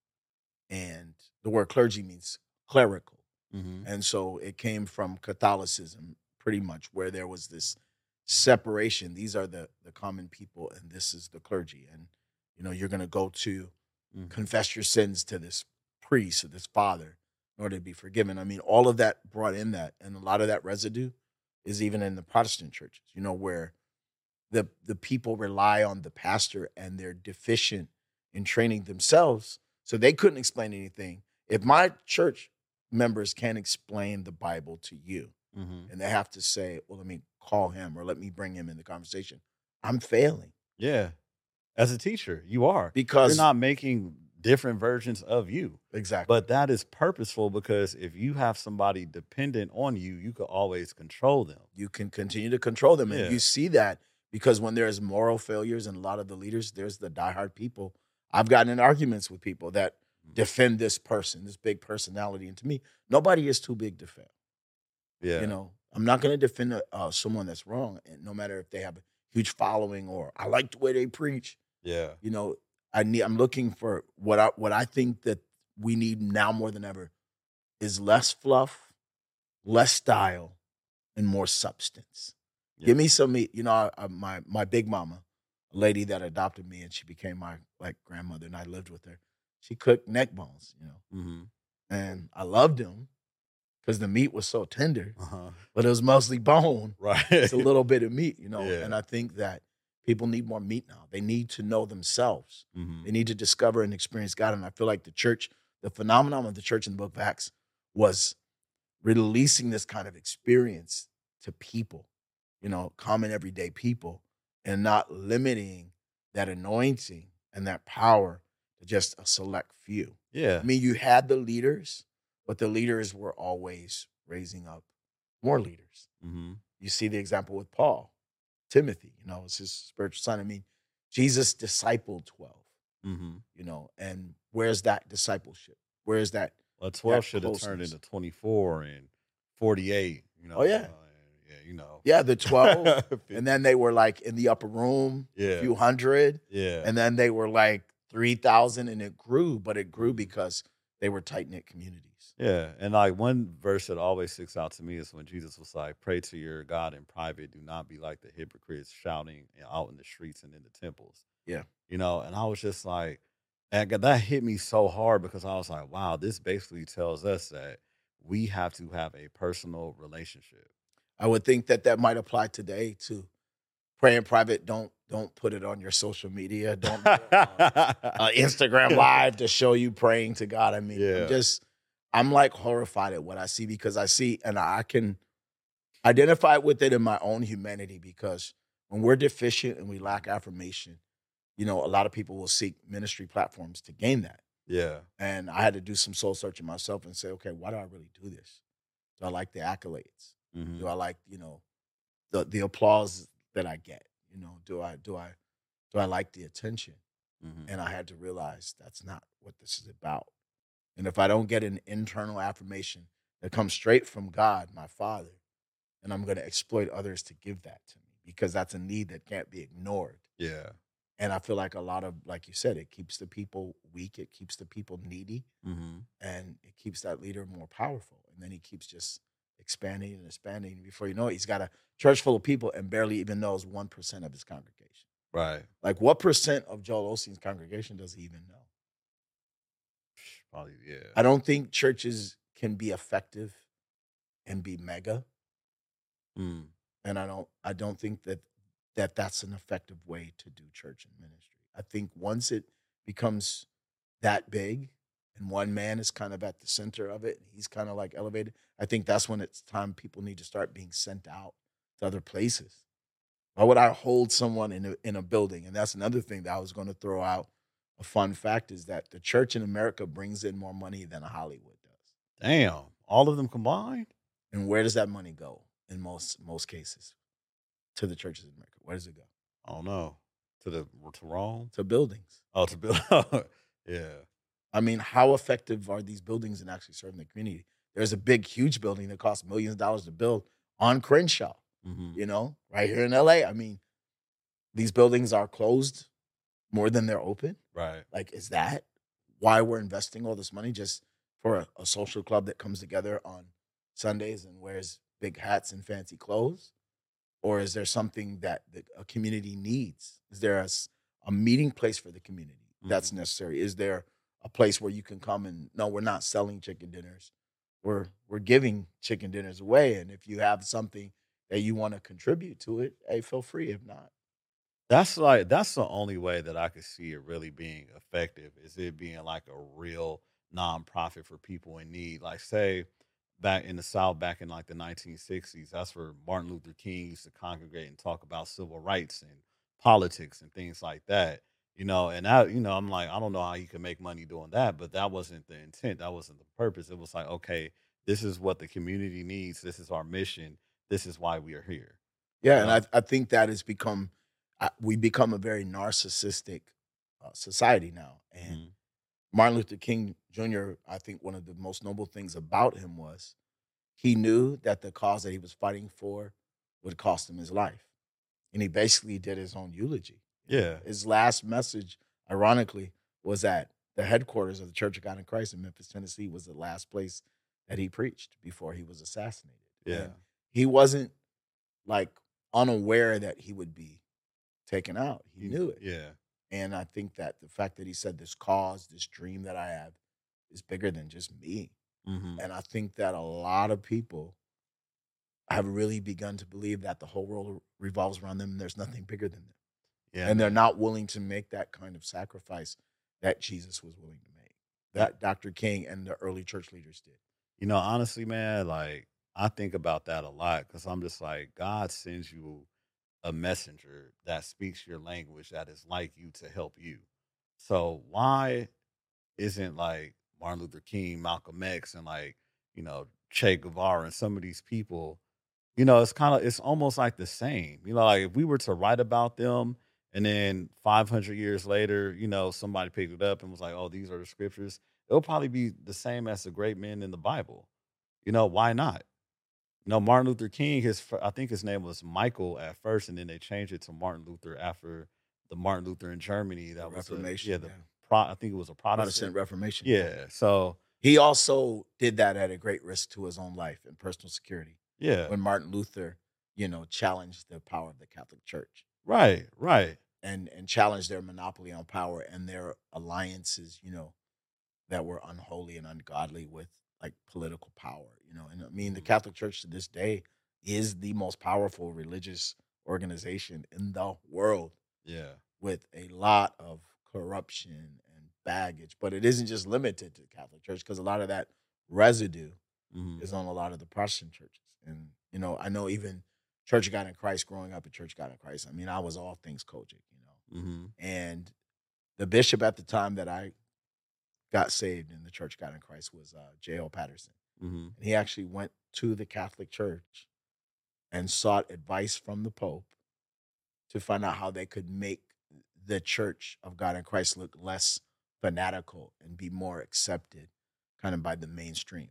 And the word clergy means clerical. Mm-hmm. And so it came from Catholicism, pretty much, where there was this separation. These are the, the common people, and this is the clergy. And, you know, you're going to go to Mm-hmm. confess your sins to this priest or this father in order to be forgiven. I mean, all of that brought in that. And a lot of that residue is even in the Protestant churches, you know, where the the people rely on the pastor and they're deficient in training themselves. So they couldn't explain anything. If my church members can't explain the Bible to you, Mm-hmm. and they have to say, well, let me call him or let me bring him in the conversation, I'm failing. Yeah. As a teacher, you are. Because you're not making different versions of you. Exactly. But that is purposeful, because if you have somebody dependent on you, you could always control them. You can continue to control them. Yeah. And you see that because when there's moral failures in a lot of the leaders, there's the diehard people. I've gotten in arguments with people that defend this person, this big personality. And to me, nobody is too big to fail. Yeah. You know, I'm not going to defend uh, someone that's wrong, and no matter if they have a huge following or I like the way they preach. Yeah. You know, I need. I'm looking for what I what I think that we need now more than ever is less fluff, less style, and more substance. Yeah. Give me some meat. You know, I, I, my my big mama, a lady that adopted me, and she became my like grandmother, and I lived with her. She cooked neck bones, you know, Mm-hmm. and I loved them because the meat was so tender, Uh-huh. but it was mostly bone. Right. It's a little bit of meat, you know, Yeah. and I think that people need more meat now. They need to know themselves. Mm-hmm. They need to discover and experience God. And I feel like the church, the phenomenon of the church in the book of Acts was releasing this kind of experience to people, you know, common everyday people, and not limiting that anointing and that power to just a select few. Yeah. I mean, you had the leaders, but the leaders were always raising up more leaders. Mm-hmm. You see the example with Paul, Timothy, you know, it's his spiritual son. I mean, Jesus discipled twelve, Mm-hmm. you know, and where's that discipleship? Where's that? Well, twelve that should have turned closeness. into twenty-four and forty-eight. You know. Oh, yeah. uh, yeah. You know. Yeah, the twelve. And then they were like in the upper room, Yeah. a few hundred. Yeah. And then they were like three thousand, and it grew, but it grew because they were tight-knit communities. Yeah, and like one verse that always sticks out to me is when Jesus was like, "Pray to your God in private. Do not be like the hypocrites shouting out in the streets and in the temples." Yeah. You know, and I was just like, and that hit me so hard, because I was like, wow, this basically tells us that we have to have a personal relationship. I would think that that might apply today to pray in private. Don't don't put it on your social media. Don't do it on, uh, Instagram Live to show you praying to God. I mean, Yeah. I'm just, I'm like horrified at what I see, because I see, and I can identify with it in my own humanity, because when we're deficient and we lack affirmation, you know, a lot of people will seek ministry platforms to gain that. Yeah. And I had to do some soul searching myself and say, okay, why do I really do this? Do I like the accolades? Mhm. Do I like, you know, the the applause that I get? You know, do I do I do I like the attention? Mhm. And I had to realize that's not what this is about. And if I don't get an internal affirmation that comes straight from God, my Father, then I'm going to exploit others to give that to me, because that's a need that can't be ignored. Yeah. And I feel like a lot of, like you said, it keeps the people weak, it keeps the people needy, Mhm. and it keeps that leader more powerful. And then he keeps just expanding and expanding. Before you know it, he's got a church full of people and barely even knows one percent of his congregation. Right. Like, what percent of Joel Osteen's congregation does he even know? Probably. Yeah. I don't think churches can be effective and be mega. Mm. And I don't I don't think that that that's an effective way to do church and ministry. I think once it becomes that big and one man is kind of at the center of it and he's kind of like elevated, I think that's when it's time people need to start being sent out to other places. Why would I hold someone in a, in a building? And that's another thing that I was going to throw out. A fun fact is that the church in America brings in more money than Hollywood does. Damn. All of them combined? And where does that money go in most most cases? To the churches in America. Where does it go? I don't know. To the to Rome? To buildings. Oh, to build. Yeah. I mean, how effective are these buildings in actually serving the community? There's a big, huge building that costs millions of dollars to build on Crenshaw, Hmm. you know, right here in L A. I mean, these buildings are closed more than they're open. Right. Like, is that why we're investing all this money just for a, a social club that comes together on Sundays and wears big hats and fancy clothes? Or is there something that the, a community needs? Is there a, s- a meeting place for the community that's Mhm. necessary? Is there a place where you can come and no, we're not selling chicken dinners. We're we're giving chicken dinners away. And if you have something that you want to contribute to it, hey, feel free. If not, That's like that's the only way that I could see it really being effective is it being like a real nonprofit for people in need. Like say back in the South, back in like the nineteen sixties, that's where Martin Luther King used to congregate and talk about civil rights and politics and things like that. You know, and that, you know, I'm like, I don't know how you can make money doing that, but that wasn't the intent. That wasn't the purpose. It was like, okay, this is what the community needs. This is our mission. This is why we are here. You yeah, and I know? I think that has become uh, we become a very narcissistic uh, society now. And Hmm. Martin Luther King Junior, I think one of the most noble things about him was he knew that the cause that he was fighting for would cost him his life. And he basically did his own eulogy. You know, Yeah. his last message, ironically, was at the headquarters of the Church of God in Christ in Memphis, Tennessee, was the last place that he preached before he was assassinated. Yeah. And he wasn't like unaware that he would be taken out. He He- knew it. yeah. And I think that the fact that he said this cause, this dream that I have is bigger than just me. Hmm. And I think that a lot of people have really begun to believe that the whole world revolves around them and there's nothing bigger than them. Yeah, And they're man. not willing to make that kind of sacrifice that Jesus was willing to make, That that Doctor King and the early church leaders did. you know, honestly, man, like I think about that a lot because I'm just like, God sends you a messenger that speaks your language that is like you to help you. So why isn't like Martin Luther King, Malcolm X, and like, you know, Che Guevara and some of these people, you know, it's kind of it's almost like the same. You know, like if we were to write about them and then five hundred years later, you know, somebody picked it up and was like, "Oh, these are the scriptures." It'll probably be the same as the great men in the Bible. You know, why not? You know, Martin Luther King, his fir- I think his name was Michael at first, and then they changed it to Martin Luther after the Martin Luther in Germany. The That was a Reformation, yeah, the yeah. pro, I think it was a Protestant Protestant. Reformation. Yeah. So He also did that at a great risk to his own life and personal security yeah, when Martin Luther, you know, challenged the power of the Catholic Church right, right. and and challenged their monopoly on power and their alliances, you know, that were unholy and ungodly with like political power, you know. And I mean, the Mhm. Catholic Church to this day is the most powerful religious organization in the world Yeah. with a lot of corruption and baggage. But it isn't just limited to the Catholic Church because a lot of that residue Hmm. is on a lot of the Protestant churches. And, you know, I know even Church of God in Christ, growing up at Church of God in Christ, I mean, I was all things Kojic, you know. Hmm. And the bishop at the time that I got saved in the Church of God in Christ was uh, J L. Patterson. Hmm. And he actually went to the Catholic Church and sought advice from the Pope to find out how they could make the Church of God in Christ look less fanatical and be more accepted kind of by the mainstream.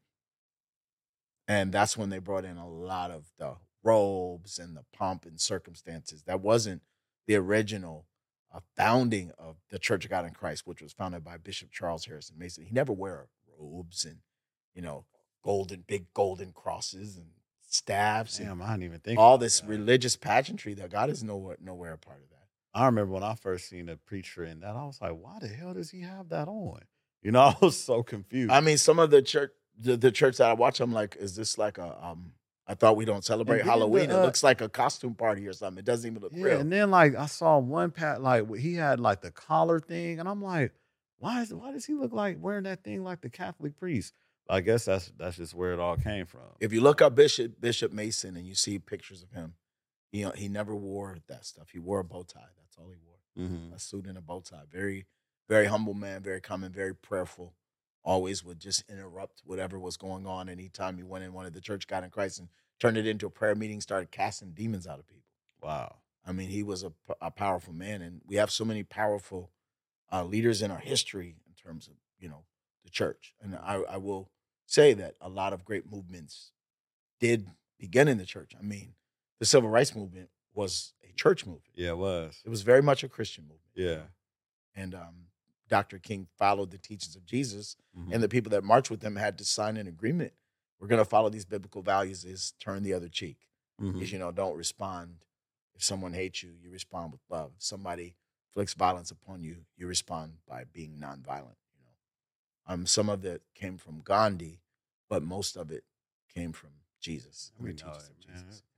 And that's when they brought in a lot of the robes and the pomp and circumstances. That wasn't the original uh, founding of the Church of God in Christ, which was founded by Bishop Charles Harrison Mason. He never wore robes and, you know, golden, big golden crosses and staffs and Damn, I didn't even think all about this that. religious pageantry that God is nowhere, nowhere a part of that. I remember when I first seen a preacher in that, I was like, why the hell does he have that on? You know, I was so confused. I mean, some of the church, the, the church that I watch, I'm like, is this like a, um, I thought we don't celebrate And then Halloween. the, It uh, looks like a costume party or something. It doesn't even look yeah, real. and then like I saw one pat like wh- he had like the collar thing, and I'm like, why is why does he look like wearing that thing like the Catholic priest? I guess that's that's just where it all came from. If you look up Bishop Bishop Mason and you see pictures of him, you know, he never wore that stuff. He wore a bow tie. That's all he wore. Hmm. A suit and a bow tie. Very, very humble man, very common, very prayerful. Always would just interrupt whatever was going on anytime he went in one of the Church of God in Christ and turned it into a prayer meeting, started casting demons out of people. Wow. I mean, he was a, p- a powerful man, and we have so many powerful uh, leaders in our history in terms of, you know, the church. And I, I will say that a lot of great movements did begin in the church. I mean, the civil rights movement was a church movement. Yeah, it was. It was very much a Christian movement. Yeah. And um, Doctor King followed the teachings of Jesus, Mhm. and the people that marched with him had to sign an agreement. We're going to follow these biblical values is turn the other cheek. Mhm. Is, you know, don't respond. If someone hates you, you respond with love. If somebody inflicts violence upon you, you respond by being nonviolent. You know, um, some of it came from Gandhi, but most of it came from Jesus and We the know teachings it, of man. Jesus.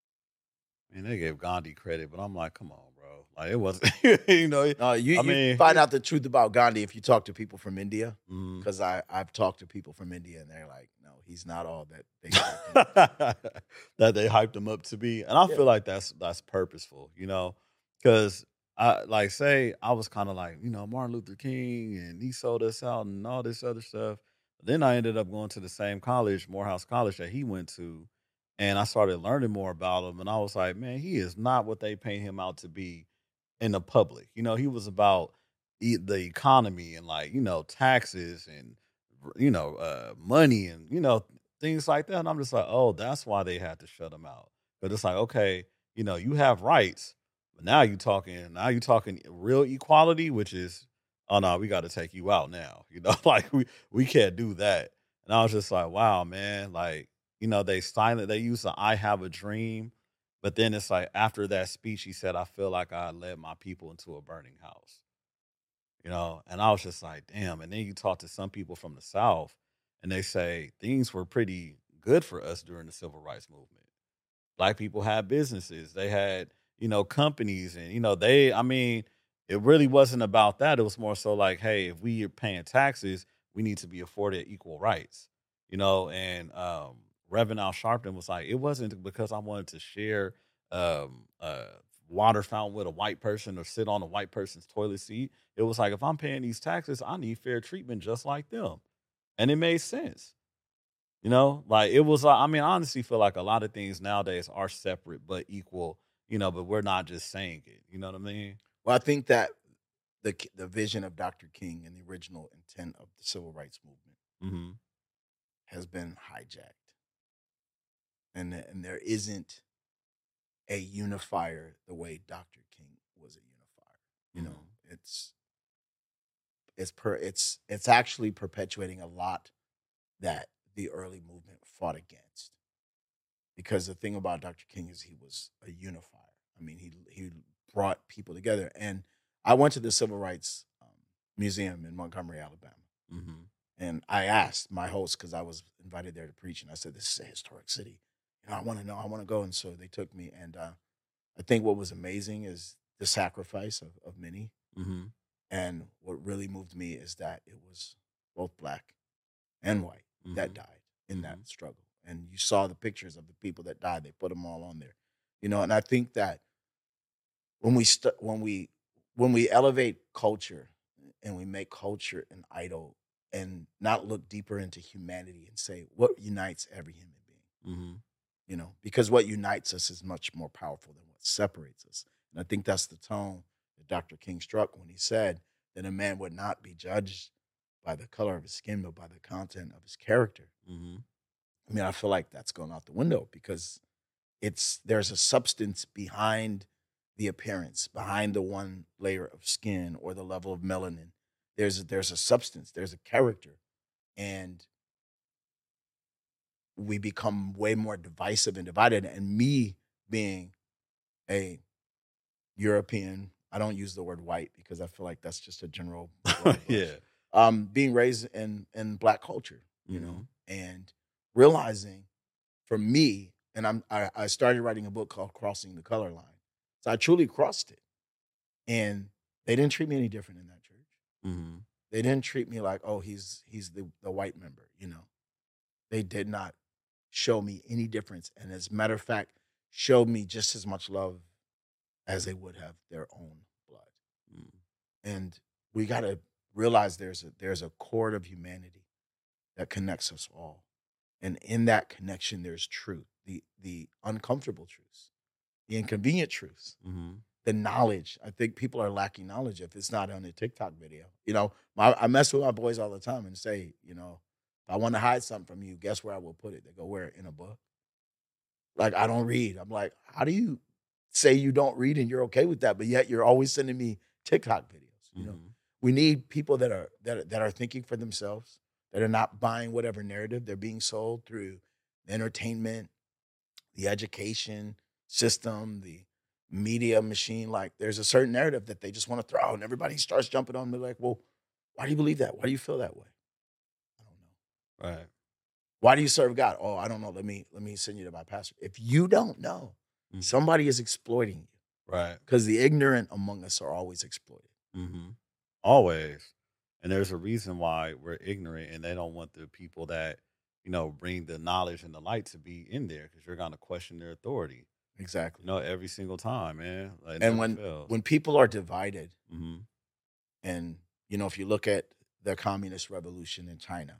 I mean, they gave Gandhi credit, but I'm like, come on, bro. Like it wasn't, you know. No, you, I you mean, find out the truth about Gandhi if you talk to people from India, Mhm. because I I've talked to people from India and they're like, no, he's not all that they think. that they hyped him up to be, and I Yeah. feel like that's that's purposeful, you know, because I like say I was kind of like, you know, Martin Luther King, and he sold us out and all this other stuff. Then I ended up going to the same college, Morehouse College, that he went to, and I started learning more about him, and I was like, man, he is not what they paint him out to be in the public. You know, he was about e- the economy and like, you know, taxes and, you know, uh, money and, you know, things like that. And I'm just like, oh, that's why they had to shut him out. But it's like, okay, you know, you have rights, but now you talking, now you talking real equality, which is, oh no, we got to take you out now. You know, like we, we can't do that. And I was just like, wow, man, like, you know, they silent, they use the I have a dream. But then it's like after that speech, he said, I feel like I led my people into a burning house, you know? And I was just like, damn. And then you talk to some people from the South and they say things were pretty good for us during the civil rights movement. Black people had businesses, they had, you know, companies, and, you know, they, I mean, it really wasn't about that. It was more so like, hey, if we are paying taxes, we need to be afforded equal rights, you know? And, um, Reverend Al Sharpton was like, it wasn't because I wanted to share um, a water fountain with a white person or sit on a white person's toilet seat. It was like, if I'm paying these taxes, I need fair treatment just like them. And it made sense. You know, like it was, like, I mean, I honestly feel like a lot of things nowadays are separate but equal, you know, but we're not just saying it. You know what I mean? Well, I think that the the vision of Doctor King and the original intent of the civil rights movement Mm-hmm. has been hijacked, and and there isn't a unifier the way Doctor King was a unifier. You know, it's it's per it's it's actually perpetuating a lot that the early movement fought against. Because the thing about Doctor King is he was a unifier. I mean, he he brought people together. And I went to the Civil Rights um, Museum in Montgomery, Alabama, Mm-hmm. and I asked my host because I was invited there to preach, and I said, "This is a historic city. You know, I want to know. I want to go." And so they took me, and uh, I think what was amazing is the sacrifice of, of many. Mm-hmm. And what really moved me is that it was both black and white that Mhm. died in Mhm. that struggle. And you saw the pictures of the people that died. They put them all on there, you know. And I think that when we st- when we when we elevate culture and we make culture an idol and not look deeper into humanity and say what unites every human being, Mm-hmm. you know, because what unites us is much more powerful than what separates us. And I think that's the tone that Doctor King struck when he said that a man would not be judged by the color of his skin, but by the content of his character. Mm-hmm. I mean, I feel like that's gone out the window because it's there's a substance behind the appearance, behind the one layer of skin or the level of melanin. There's there's a substance, there's a character, and we become way more divisive and divided. And me being a European, I don't use the word white because I feel like that's just a general broad brush. Yeah. Um, being raised in in black culture, you Mhm. know, and realizing for me, and I'm I, I started writing a book called Crossing the Color Line. So I truly crossed it. And they didn't treat me any different in that church. Mm-hmm. They didn't treat me like, oh, he's he's the, the white member, you know. They did not show me any difference. And as a matter of fact, showed me just as much love as they would have their own blood. Mm. And we gotta realize there's a there's a cord of humanity that connects us all. And in that connection, there's truth, the the uncomfortable truths, the inconvenient truths, Mm-hmm. the knowledge. I think people are lacking knowledge if it's not on a TikTok video. You know, my, I mess with my boys all the time and say, you know, if I want to hide something from you, guess where I will put it? They go, where? In a book. Like, I don't read. I'm like, how do you say you don't read and you're okay with that, but yet you're always sending me TikTok videos? You know, Mhm. we need people that are that are, that are thinking for themselves, that are not buying whatever narrative they're being sold through the entertainment, the education system, the media machine. Like, there's a certain narrative that they just want to throw out, and everybody starts jumping on me like, well, why do you believe that? Why do you feel that way? I don't know. Right. Why do you serve God? Oh, I don't know. Let me let me send you to my pastor. If you don't know, Mhm. somebody is exploiting you, Right. because the ignorant among us are always exploited. hmm Always. And there's a reason why we're ignorant and they don't want the people that, you know, bring the knowledge and the light to be in there because you're going to question their authority, Exactly. you know, every single time, man. Like, it And never when fails. when people are divided, hmm and you know, if you look at the communist revolution in China,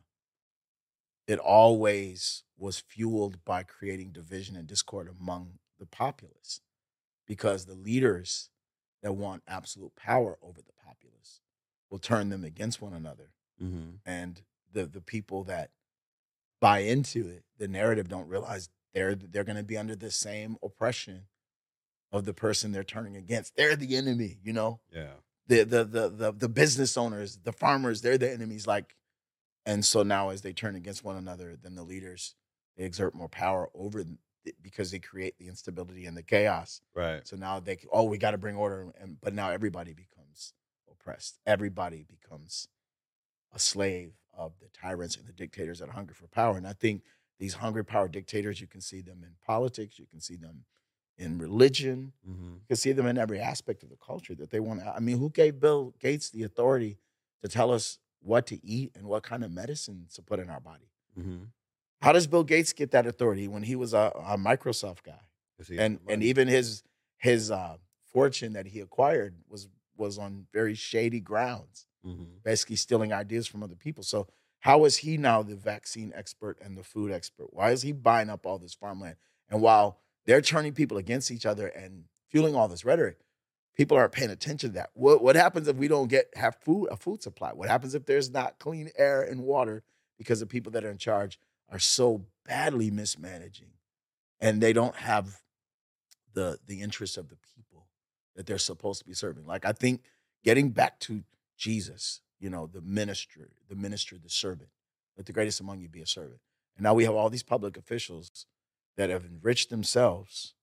it always was fueled by creating division and discord among the populace, because the leaders that want absolute power over the populace will turn them against one another, hmm and the the people that buy into it, the narrative, don't realize they're they're going to be under the same oppression of the person they're turning against. They're the enemy, you know. Yeah. The the the the, the business owners, the farmers, they're the enemies. Like, and so now as they turn against one another, then the leaders, they exert more power over them because they create the instability and the chaos. Right. So now they, oh, we got to bring order, and but now everybody becomes oppressed. Everybody becomes a slave of the tyrants and the dictators that are hungry for power. And I think these hungry power dictators, you can see them in politics, you can see them in religion, hmm you can see them in every aspect of the culture that they want to. I mean, who gave Bill Gates the authority to tell us what to eat and what kind of medicines to put in our body? hmm How does Bill Gates get that authority when he was a, a Microsoft guy? And and even his his uh, fortune that he acquired was was on very shady grounds, hmm basically stealing ideas from other people. So how is he now the vaccine expert and the food expert? Why is he buying up all this farmland? And while they're turning people against each other and fueling all this rhetoric, people aren't paying attention to that. What what happens if we don't get have food a food supply? What happens if there's not clean air and water because the people that are in charge are so badly mismanaging, and they don't have the the interests of the people that they're supposed to be serving? Like, I think getting back to Jesus, you know, the minister, the minister, the servant. Let the greatest among you be a servant. And now we have all these public officials that have enriched themselves,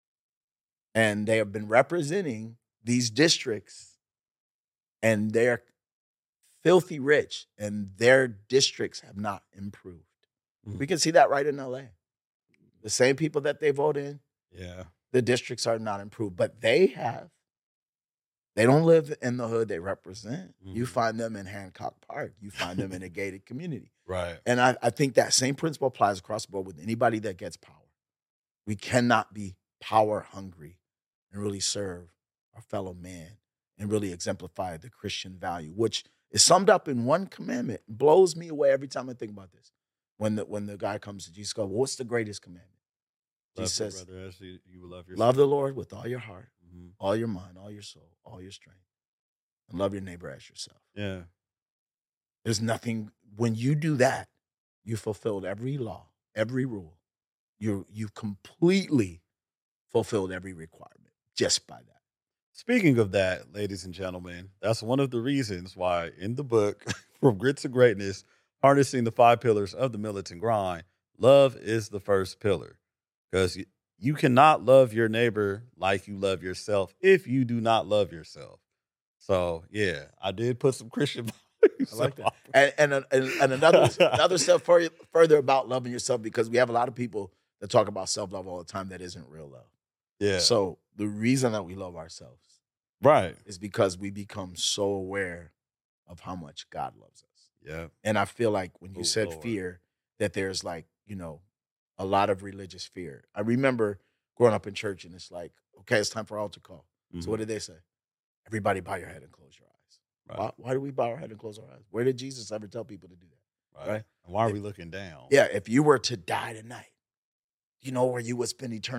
and they have been representing these districts, and they're filthy rich, and their districts have not improved. Mhm. We can see that right in L A. The same people that they vote in, Yeah. the districts are not improved, but they have. They don't live in the hood they represent. You Mhm. find them in Hancock Park. You find them in a gated community. Right. And I, I think that same principle applies across the board with anybody that gets power. We cannot be power hungry and really serve our fellow man and really exemplify the Christian value, which is summed up in one commandment. It blows me away every time I think about this. When the when the guy comes to Jesus, goes, well, what's the greatest commandment? Love Jesus your says, brother as you, you would love yourself. love the Lord with all your heart, Mhm. all your mind, all your soul, all your strength, and love your neighbor as yourself. Yeah. There's nothing, when you do that, you fulfilled every law, every rule. You you've completely fulfilled every requirement just by that. Speaking of that, ladies and gentlemen, that's one of the reasons why in the book, From Grit to Greatness, Harnessing the Five Pillars of the Militant Grind, love is the first pillar. Because you, you cannot love your neighbor like you love yourself if you do not love yourself. So, yeah, I did put some Christian values. I like that. on. And and, and, and another another step further, further about loving yourself, because we have a lot of people that talk about self-love all the time that isn't real love. Yeah. So the reason that we love ourselves right. is because we become so aware of how much God loves us. Yeah. And I feel like when you Oh, said Lord. fear, that there's like, you know, a lot of religious fear. I remember growing up in church, and it's like, okay, it's time for altar call. Mhm. So what did they say? Everybody bow your head and close your eyes. Right. Why, why do we bow our head and close our eyes? Where did Jesus ever tell people to do that? Right. right? And why are If- we looking down? Yeah, if you were to die tonight, you know where you would spend eternity?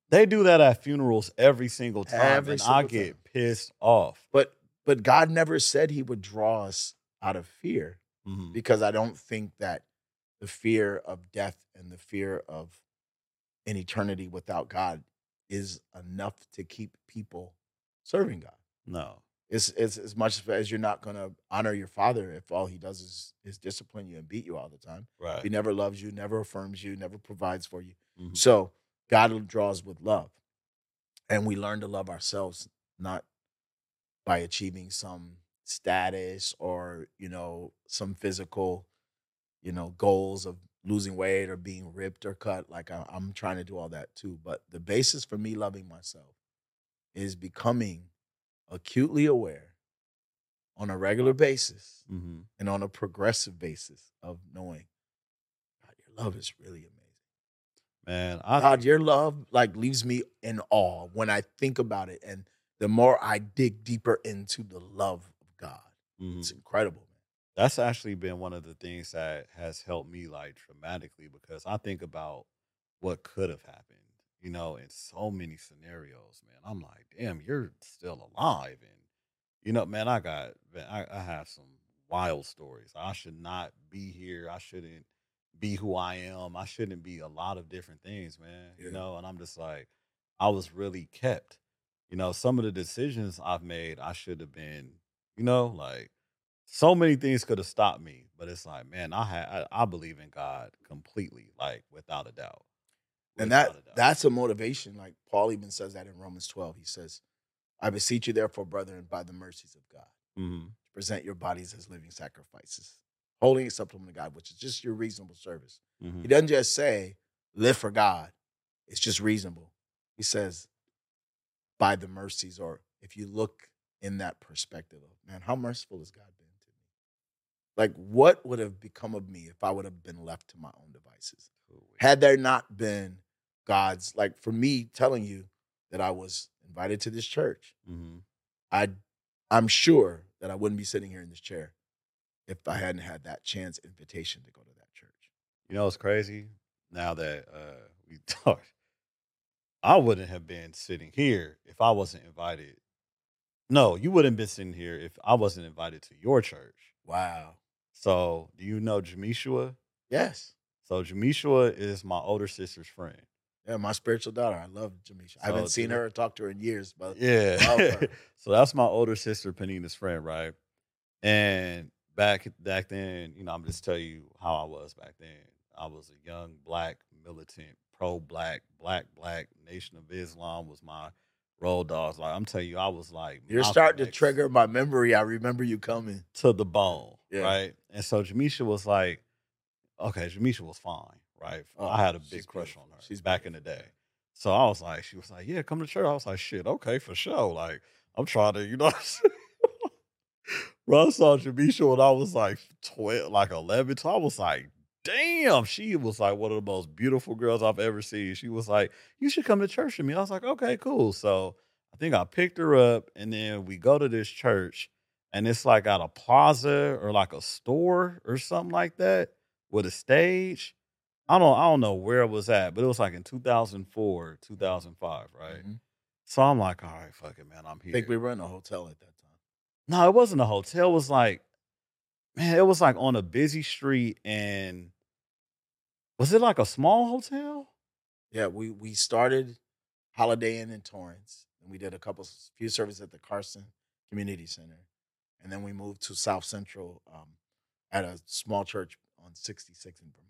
They do that at funerals every single time, Every and I single get time. pissed off. But but God never said he would draw us out of fear, Mhm. because I don't think that the fear of death and the fear of an eternity without God is enough to keep people serving God. No. It's, it's as much as you're not going to honor your father if all he does is, is discipline you and beat you all the time. Right. He never loves you, never affirms you, never provides for you. Mhm. So God draws with love. And we learn to love ourselves, not by achieving some status or, you know, some physical, you know, goals of losing weight or being ripped or cut. Like I, I'm trying to do all that too. But the basis for me loving myself is becoming acutely aware on a regular basis Mhm. and on a progressive basis of knowing, God, your love is really amazing. Man, I God, think, your love like leaves me in awe when I think about it. And the more I dig deeper into the love of God, mhm. it's incredible, man. that's actually been one of the things that has helped me like dramatically, because I think about what could have happened, you know, in so many scenarios, man. I'm like, damn, you're still alive. And, you know, man, I got, man, I, I have some wild stories. I should not be here. I shouldn't be who I am. I shouldn't be a lot of different things, man, you Yeah. know, and I'm just like, I was really kept, you know, some of the decisions I've made, I should have been, you know, like, so many things could have stopped me, but it's like, man, I had I, I believe in God completely, like without a doubt. And Without that a doubt. that's a motivation. Like Paul even says that in Romans twelve. He says, I beseech you, therefore, brethren, by the mercies of God, Mhm. to present your bodies as living sacrifices, holy and acceptable to God, which is just your reasonable service. Mhm. He doesn't just say, live for God. It's just reasonable. He says, by the mercies, or if you look in that perspective of, man, how merciful has God been to me? Like, what would have become of me if I would have been left to my own devices? Had there not been God's, like for me telling you that I was invited to this church, Mhm. I, I'm sure that I wouldn't be sitting here in this chair if I hadn't had that chance invitation to go to that church. You know, it's crazy. Now that uh we talked, I wouldn't have been sitting here if I wasn't invited. No, you wouldn't have been sitting here if I wasn't invited to your church. Wow. So, do you know Jamishua? Yes. So, Jamishua is my older sister's friend. Yeah, my spiritual daughter. I love Jamisha. I So, haven't seen do- her or talked to her in years, but love Yeah. her. So that's my older sister Panina's friend, right? And back back then, you know, I'm just tell you how I was back then. I was a young black militant, pro black, black black Nation of Islam was my road dogs. Like I'm telling you, I was like You're Malcolm starting to X trigger my memory. I remember you coming. to the bone, Yeah. right? And so Jamisha was like, okay, Jamisha was fine, right? Oh, I had a she's big crush beautiful. on her. She's back in the day. So I was like, she was like, yeah, come to church. I was like, shit, okay, for sure. Like, I'm trying to, you know what I'm saying? Bro, I saw Jamisha when I was like twelve, like eleven. So I was like, damn, she was like one of the most beautiful girls I've ever seen. She was like, you should come to church with me. I was like, okay, cool. So I think I picked her up, and then we go to this church, and it's like at a plaza or like a store or something like that with a stage. I don't I don't know where it was at, but it was like in two thousand four, two thousand five, right? Mhm. So I'm like, all right, fuck it, man, I'm I here. think we were in a hotel at that time. No, it wasn't a hotel. It was like, man, it was like on a busy street, and was it like a small hotel? Yeah, we we started Holiday Inn in Torrance, and we did a couple few services at the Carson Community Center, and then we moved to South Central um, at a small church on sixty-six in Vermont.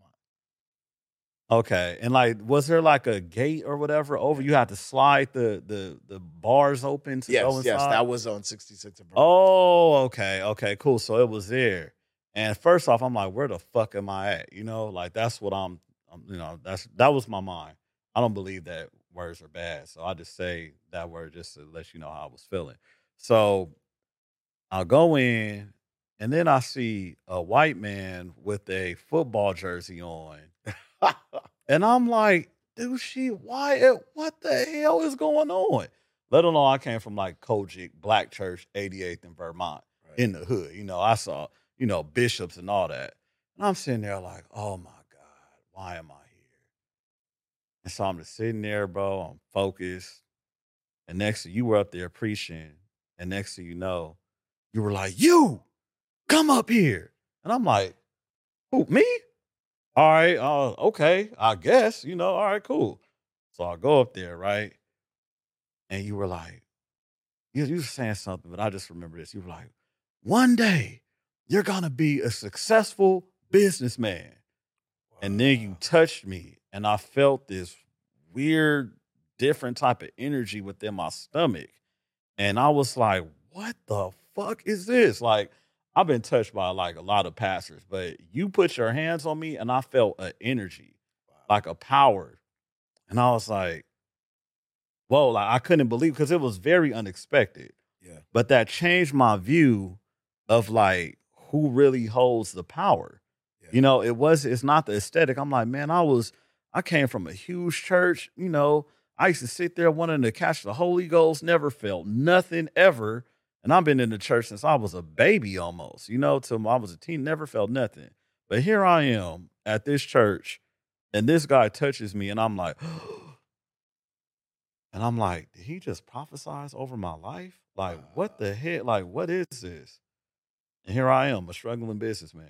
Okay, and like, was there like a gate or whatever over? You had to slide the the the bars open to go Yes, inside. yes, that was on sixty-six in Vermont. Oh, okay, okay, cool. So it was there. And first off, I'm like, where the fuck am I at? You know, like that's what I'm, I'm. You know, that's that was my mind. I don't believe that words are bad, so I just say that word just to let you know how I was feeling. So I'll go in, and then I see a white man with a football jersey on. And I'm like, dude, she, why, what the hell is going on? Let alone I came from like Kojic, Black Church, eighty-eighth in Vermont, Right. in the hood. You know, I saw, you know, bishops and all that. And I'm sitting there like, oh my God, why am I here? And so I'm just sitting there, bro. I'm focused. And next to you were up there preaching. And next to you know, you were like, you come up here. And I'm like, who, me? All right, uh, okay, I guess, you know, all right, cool. So I go up there, right? And you were like, you, you were saying something, but I just remember this. You were like, one day you're going to be a successful businessman. Wow. And then you touched me, and I felt this weird, different type of energy within my stomach. And I was like, what the fuck is this? Like, I've been touched by like a lot of pastors, but you put your hands on me and I felt an energy, wow. like a power. And I was like, whoa, like I couldn't believe, because it was very unexpected. Yeah. But that changed my view of like who really holds the power. Yeah. You know, it was, it's not the aesthetic. I'm like, man, I was, I came from a huge church, you know, I used to sit there wanting to catch the Holy Ghost, never felt nothing ever. And I've been in the church since I was a baby almost, you know, till I was a teen, never felt nothing. But here I am at this church, and this guy touches me, and I'm like, and I'm like, did he just prophesize over my life? Like, what the heck? Like, what is this? And here I am, a struggling businessman.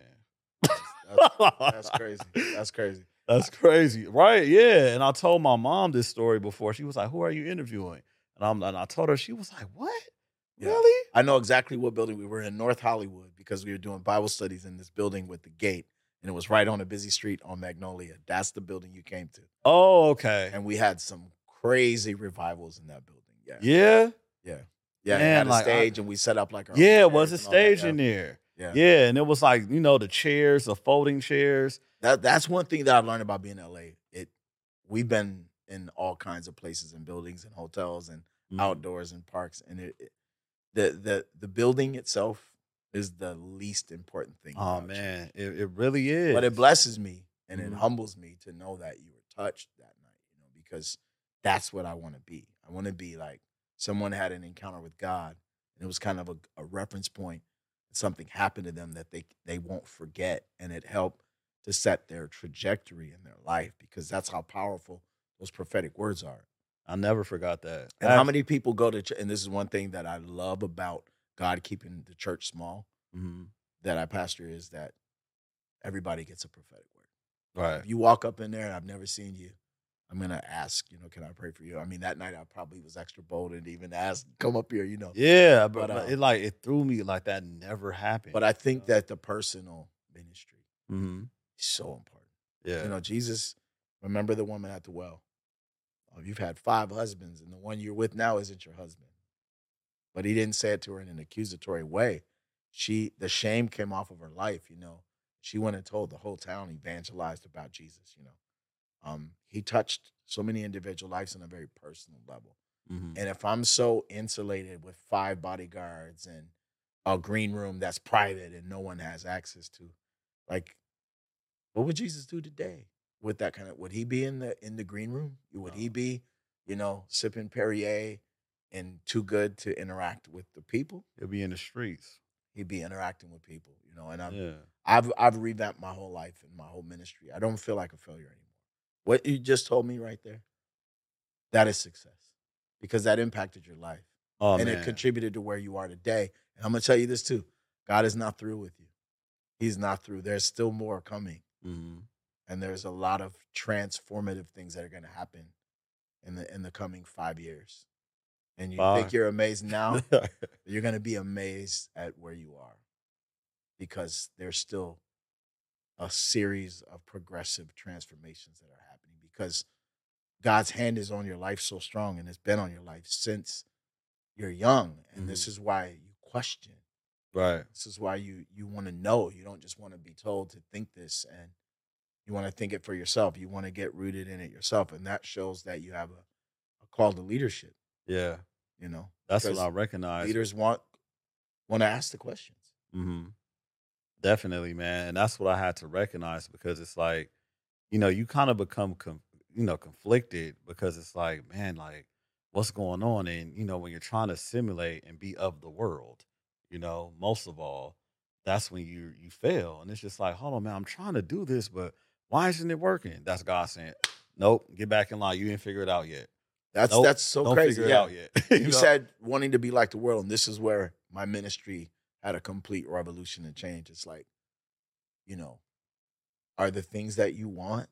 That's, that's crazy. That's crazy. That's crazy. Right. Yeah. And I told my mom this story before. She was like, who are you interviewing? And, I'm, and I told her, she was like, what? Yeah. Really? I know exactly what building we were in. North Hollywood, because we were doing Bible studies in this building with the gate, and it was right on a busy street on Magnolia. That's the building you came to. Oh, okay. And we had some crazy revivals in that building. Yeah. Yeah? Yeah. Yeah. Man, it had a like, stage, I, and we set up like our yeah, own it was a chairs and all that. stage in there. Yeah. Yeah. And it was like, you know, the chairs, the folding chairs. That That's one thing that I've learned about being in L A. It We've been in all kinds of places and buildings and hotels and mm. outdoors and parks, and it, it The, the the building itself is the least important thing. Oh man, it, it really is. But it blesses me and mm-hmm. it humbles me to know that you were touched that night, you know, because that's what I want to be. I want to be like someone had an encounter with God, and it was kind of a, a reference point. Something happened to them that they they won't forget, and it helped to set their trajectory in their life, because that's how powerful those prophetic words are. I never forgot that. And how many people go to church? And this is one thing that I love about God keeping the church small, mm-hmm. that I pastor, is that everybody gets a prophetic word. Right. If you walk up in there and I've never seen you, I'm going to ask, you know, can I pray for you? I mean, that night I probably was extra bold and even asked, come up here, you know. Yeah, but, but um, it like, it threw me like that never happened. But I think you know? that the personal ministry mm-hmm. is so important. Yeah. You know, Jesus, remember the woman at the well. Oh, you've had five husbands, and the one you're with now isn't your husband. But he didn't say it to her in an accusatory way. She, the shame came off of her life, you know. She went and told the whole town, evangelized about Jesus, you know. Um, he touched so many individual lives on a very personal level. Mm-hmm. And if I'm so insulated with five bodyguards and a green room that's private and no one has access to, like, what would Jesus do today? With that kind of, would he be in the in the green room? Would he be, you know, sipping Perrier and too good to interact with the people? He'll be in the streets. He'd be interacting with people, you know. And I've yeah. I've I've revamped my whole life and my whole ministry. I don't feel like a failure anymore. What you just told me right there, that is success, because that impacted your life, oh, and man. it contributed to where you are today. And I'm gonna tell you this too: God is not through with you. He's not through. There's still more coming. Mm-hmm. And there's a lot of transformative things that are going to happen in the in the coming five years. And you Five. think you're amazed now, you're going to be amazed at where you are, because there's still a series of progressive transformations that are happening, because God's hand is on your life so strong, and it's been on your life since you're young. And mm-hmm. this is why you question. Right. This is why you you want to know. You don't just want to be told to think this, and you want to think it for yourself. You want to get rooted in it yourself. And that shows that you have a, a call to leadership. Yeah. You know, that's what I recognize. Leaders want, want to ask the questions. Mm-hmm. Definitely, man. And that's what I had to recognize, because it's like, you know, you kind of become, com- you know, conflicted, because it's like, man, like, what's going on? And, you know, when you're trying to simulate and be of the world, you know, most of all, that's when you you fail. And it's just like, hold on, man, I'm trying to do this, but why isn't it working? That's God saying, Nope. Get back in line. You didn't figure it out yet. That's Nope, that's so don't crazy. figure it Yeah. out yet. You, know? said wanting to be like the world, and this is where my ministry had a complete revolution and change. It's like, you know, are the things that you want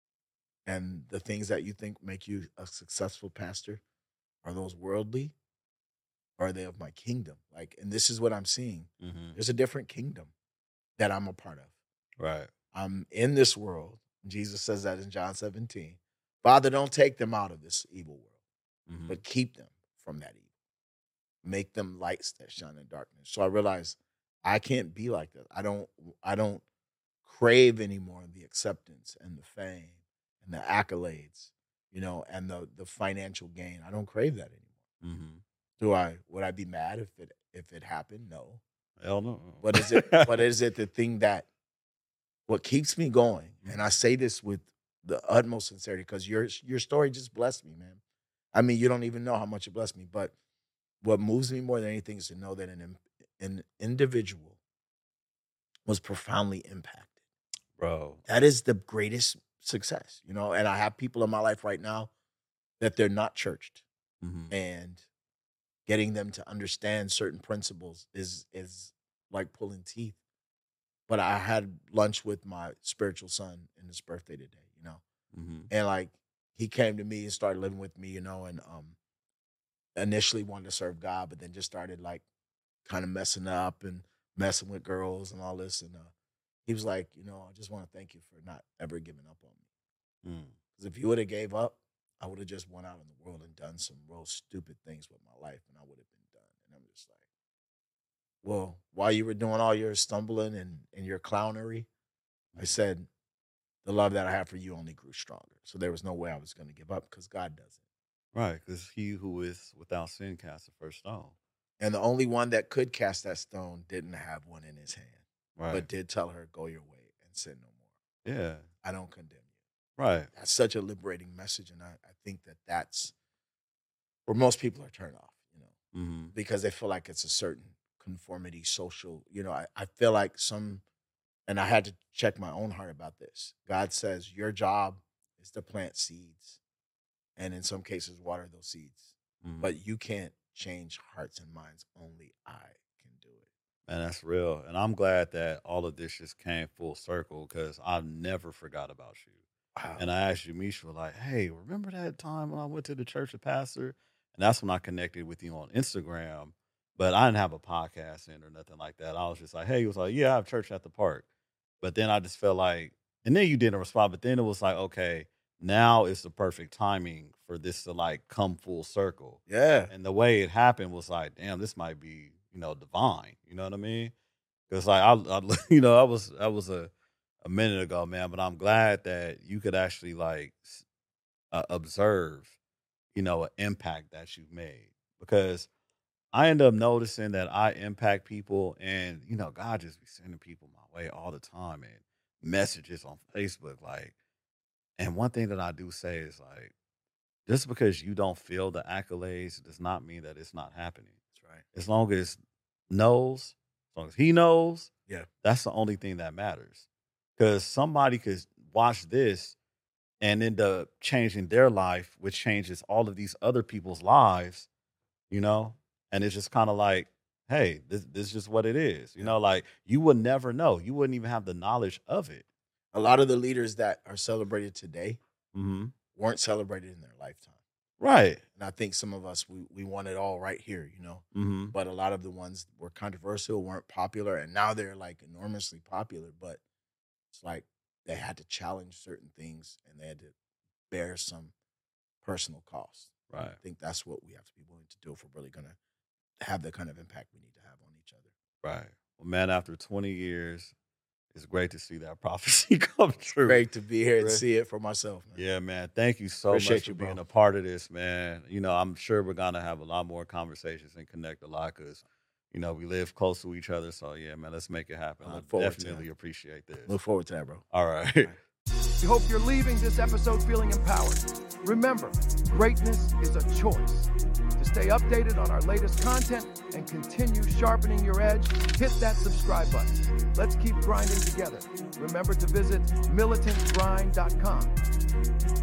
and the things that you think make you a successful pastor, are those worldly? Or are they of my kingdom? Like, and this is what I'm seeing. Mhm. There's a different kingdom that I'm a part of. Right. I'm in this world. Jesus says that in John seventeen. Father, don't take them out of this evil world, Mhm. but keep them from that evil. Make them lights that shine in darkness. So I realized I can't be like that. I don't I don't crave anymore the acceptance and the fame and the accolades, you know, and the the financial gain. I don't crave that anymore. Mhm. Do I would I be mad if it if it happened? No. Hell no. But is it but is it the thing that what keeps me going? And I say this with the utmost sincerity because your your story just blessed me, man. I mean, you don't even know how much it blessed me. But what moves me more than anything is to know that an an individual was profoundly impacted. Bro. That is the greatest success, you know. And I have people in my life right now that they're not churched, Mhm. and getting them to understand certain principles is is like pulling teeth. But I had lunch with my spiritual son in his birthday today, you know, Mhm. and like he came to me and started living with me, you know, and um, initially wanted to serve God, but then just started like kind of messing up and messing with girls and all this. And uh, he was like, you know, I just want to thank you for not ever giving up on me. Mm. Because if you would have gave up, I would have just went out in the world and done some real stupid things with my life, and I would have been done. And I'm just like, well, while you were doing all your stumbling and, and your clownery, I said, the love that I have for you only grew stronger. So there was no way I was going to give up because God does it. Right. Because he who is without sin cast the first stone. And the only one that could cast that stone didn't have one in his hand, Right. but did tell her, go your way and sin no more. Yeah. I don't condemn you. Right. That's such a liberating message. And I, I think that that's where most people are turned off, you know, Mm-hmm. because they feel like it's a certain conformity, social, you know, I, I feel like some, and I had to check my own heart about this. God says your job is to plant seeds and in some cases water those seeds, Mm-hmm. but you can't change hearts and minds. Only I can do it. Man, that's real. And I'm glad that all of this just came full circle because I never forgot about you. Wow. And I asked you, Misha, like, hey, remember that time when I went to the church of pastor? And that's when I connected with you on Instagram. But I didn't have a podcast in or nothing like that. I was just like, hey, he was like, yeah, I have church at the park. But then I just felt like, and then you didn't respond. But then it was like, okay, now is the perfect timing for this to like come full circle. Yeah. And the way it happened was like, damn, this might be, you know, divine. You know what I mean? Because like, I, I, you know, I was, that was a, a minute ago, man. But I'm glad that you could actually like uh, observe, you know, an impact that you've made. Because I end up noticing that I impact people, and you know, God just be sending people my way all the time, and messages on Facebook, like. And one thing that I do say is like, just because you don't feel the accolades does not mean that it's not happening. That's right. As long as knows, as long as he knows, Yeah. that's the only thing that matters. Because somebody could watch this and end up changing their life, which changes all of these other people's lives, you know? And it's just kind of like, hey, this, this is just what it is. You know, like you would never know. You wouldn't even have the knowledge of it. A lot of the leaders that are celebrated today Mm-hmm. weren't celebrated in their lifetime. Right. And I think some of us, we, we want it all right here, you know. Mm-hmm. But a lot of the ones were controversial, weren't popular, and now they're like enormously popular. But it's like they had to challenge certain things and they had to bear some personal cost. Right. I think that's what we have to be willing to do if we're really going to have the kind of impact we need to have on each other. Right. Well, man, after twenty years, it's great to see that prophecy come true. Great to be here and Great. see it for myself, man. Yeah, man. Thank you so Appreciate much for you, bro. being a part of this, man. You know, I'm sure we're going to have a lot more conversations and connect a lot because, you know, we live close to each other. So, yeah, man, let's make it happen. I I look forward to definitely it. appreciate this. Look forward to that, bro. All right. We hope you're leaving this episode feeling empowered. Remember, greatness is a choice. To stay updated on our latest content and continue sharpening your edge, hit that subscribe button. Let's keep grinding together. Remember to visit militant grind dot com.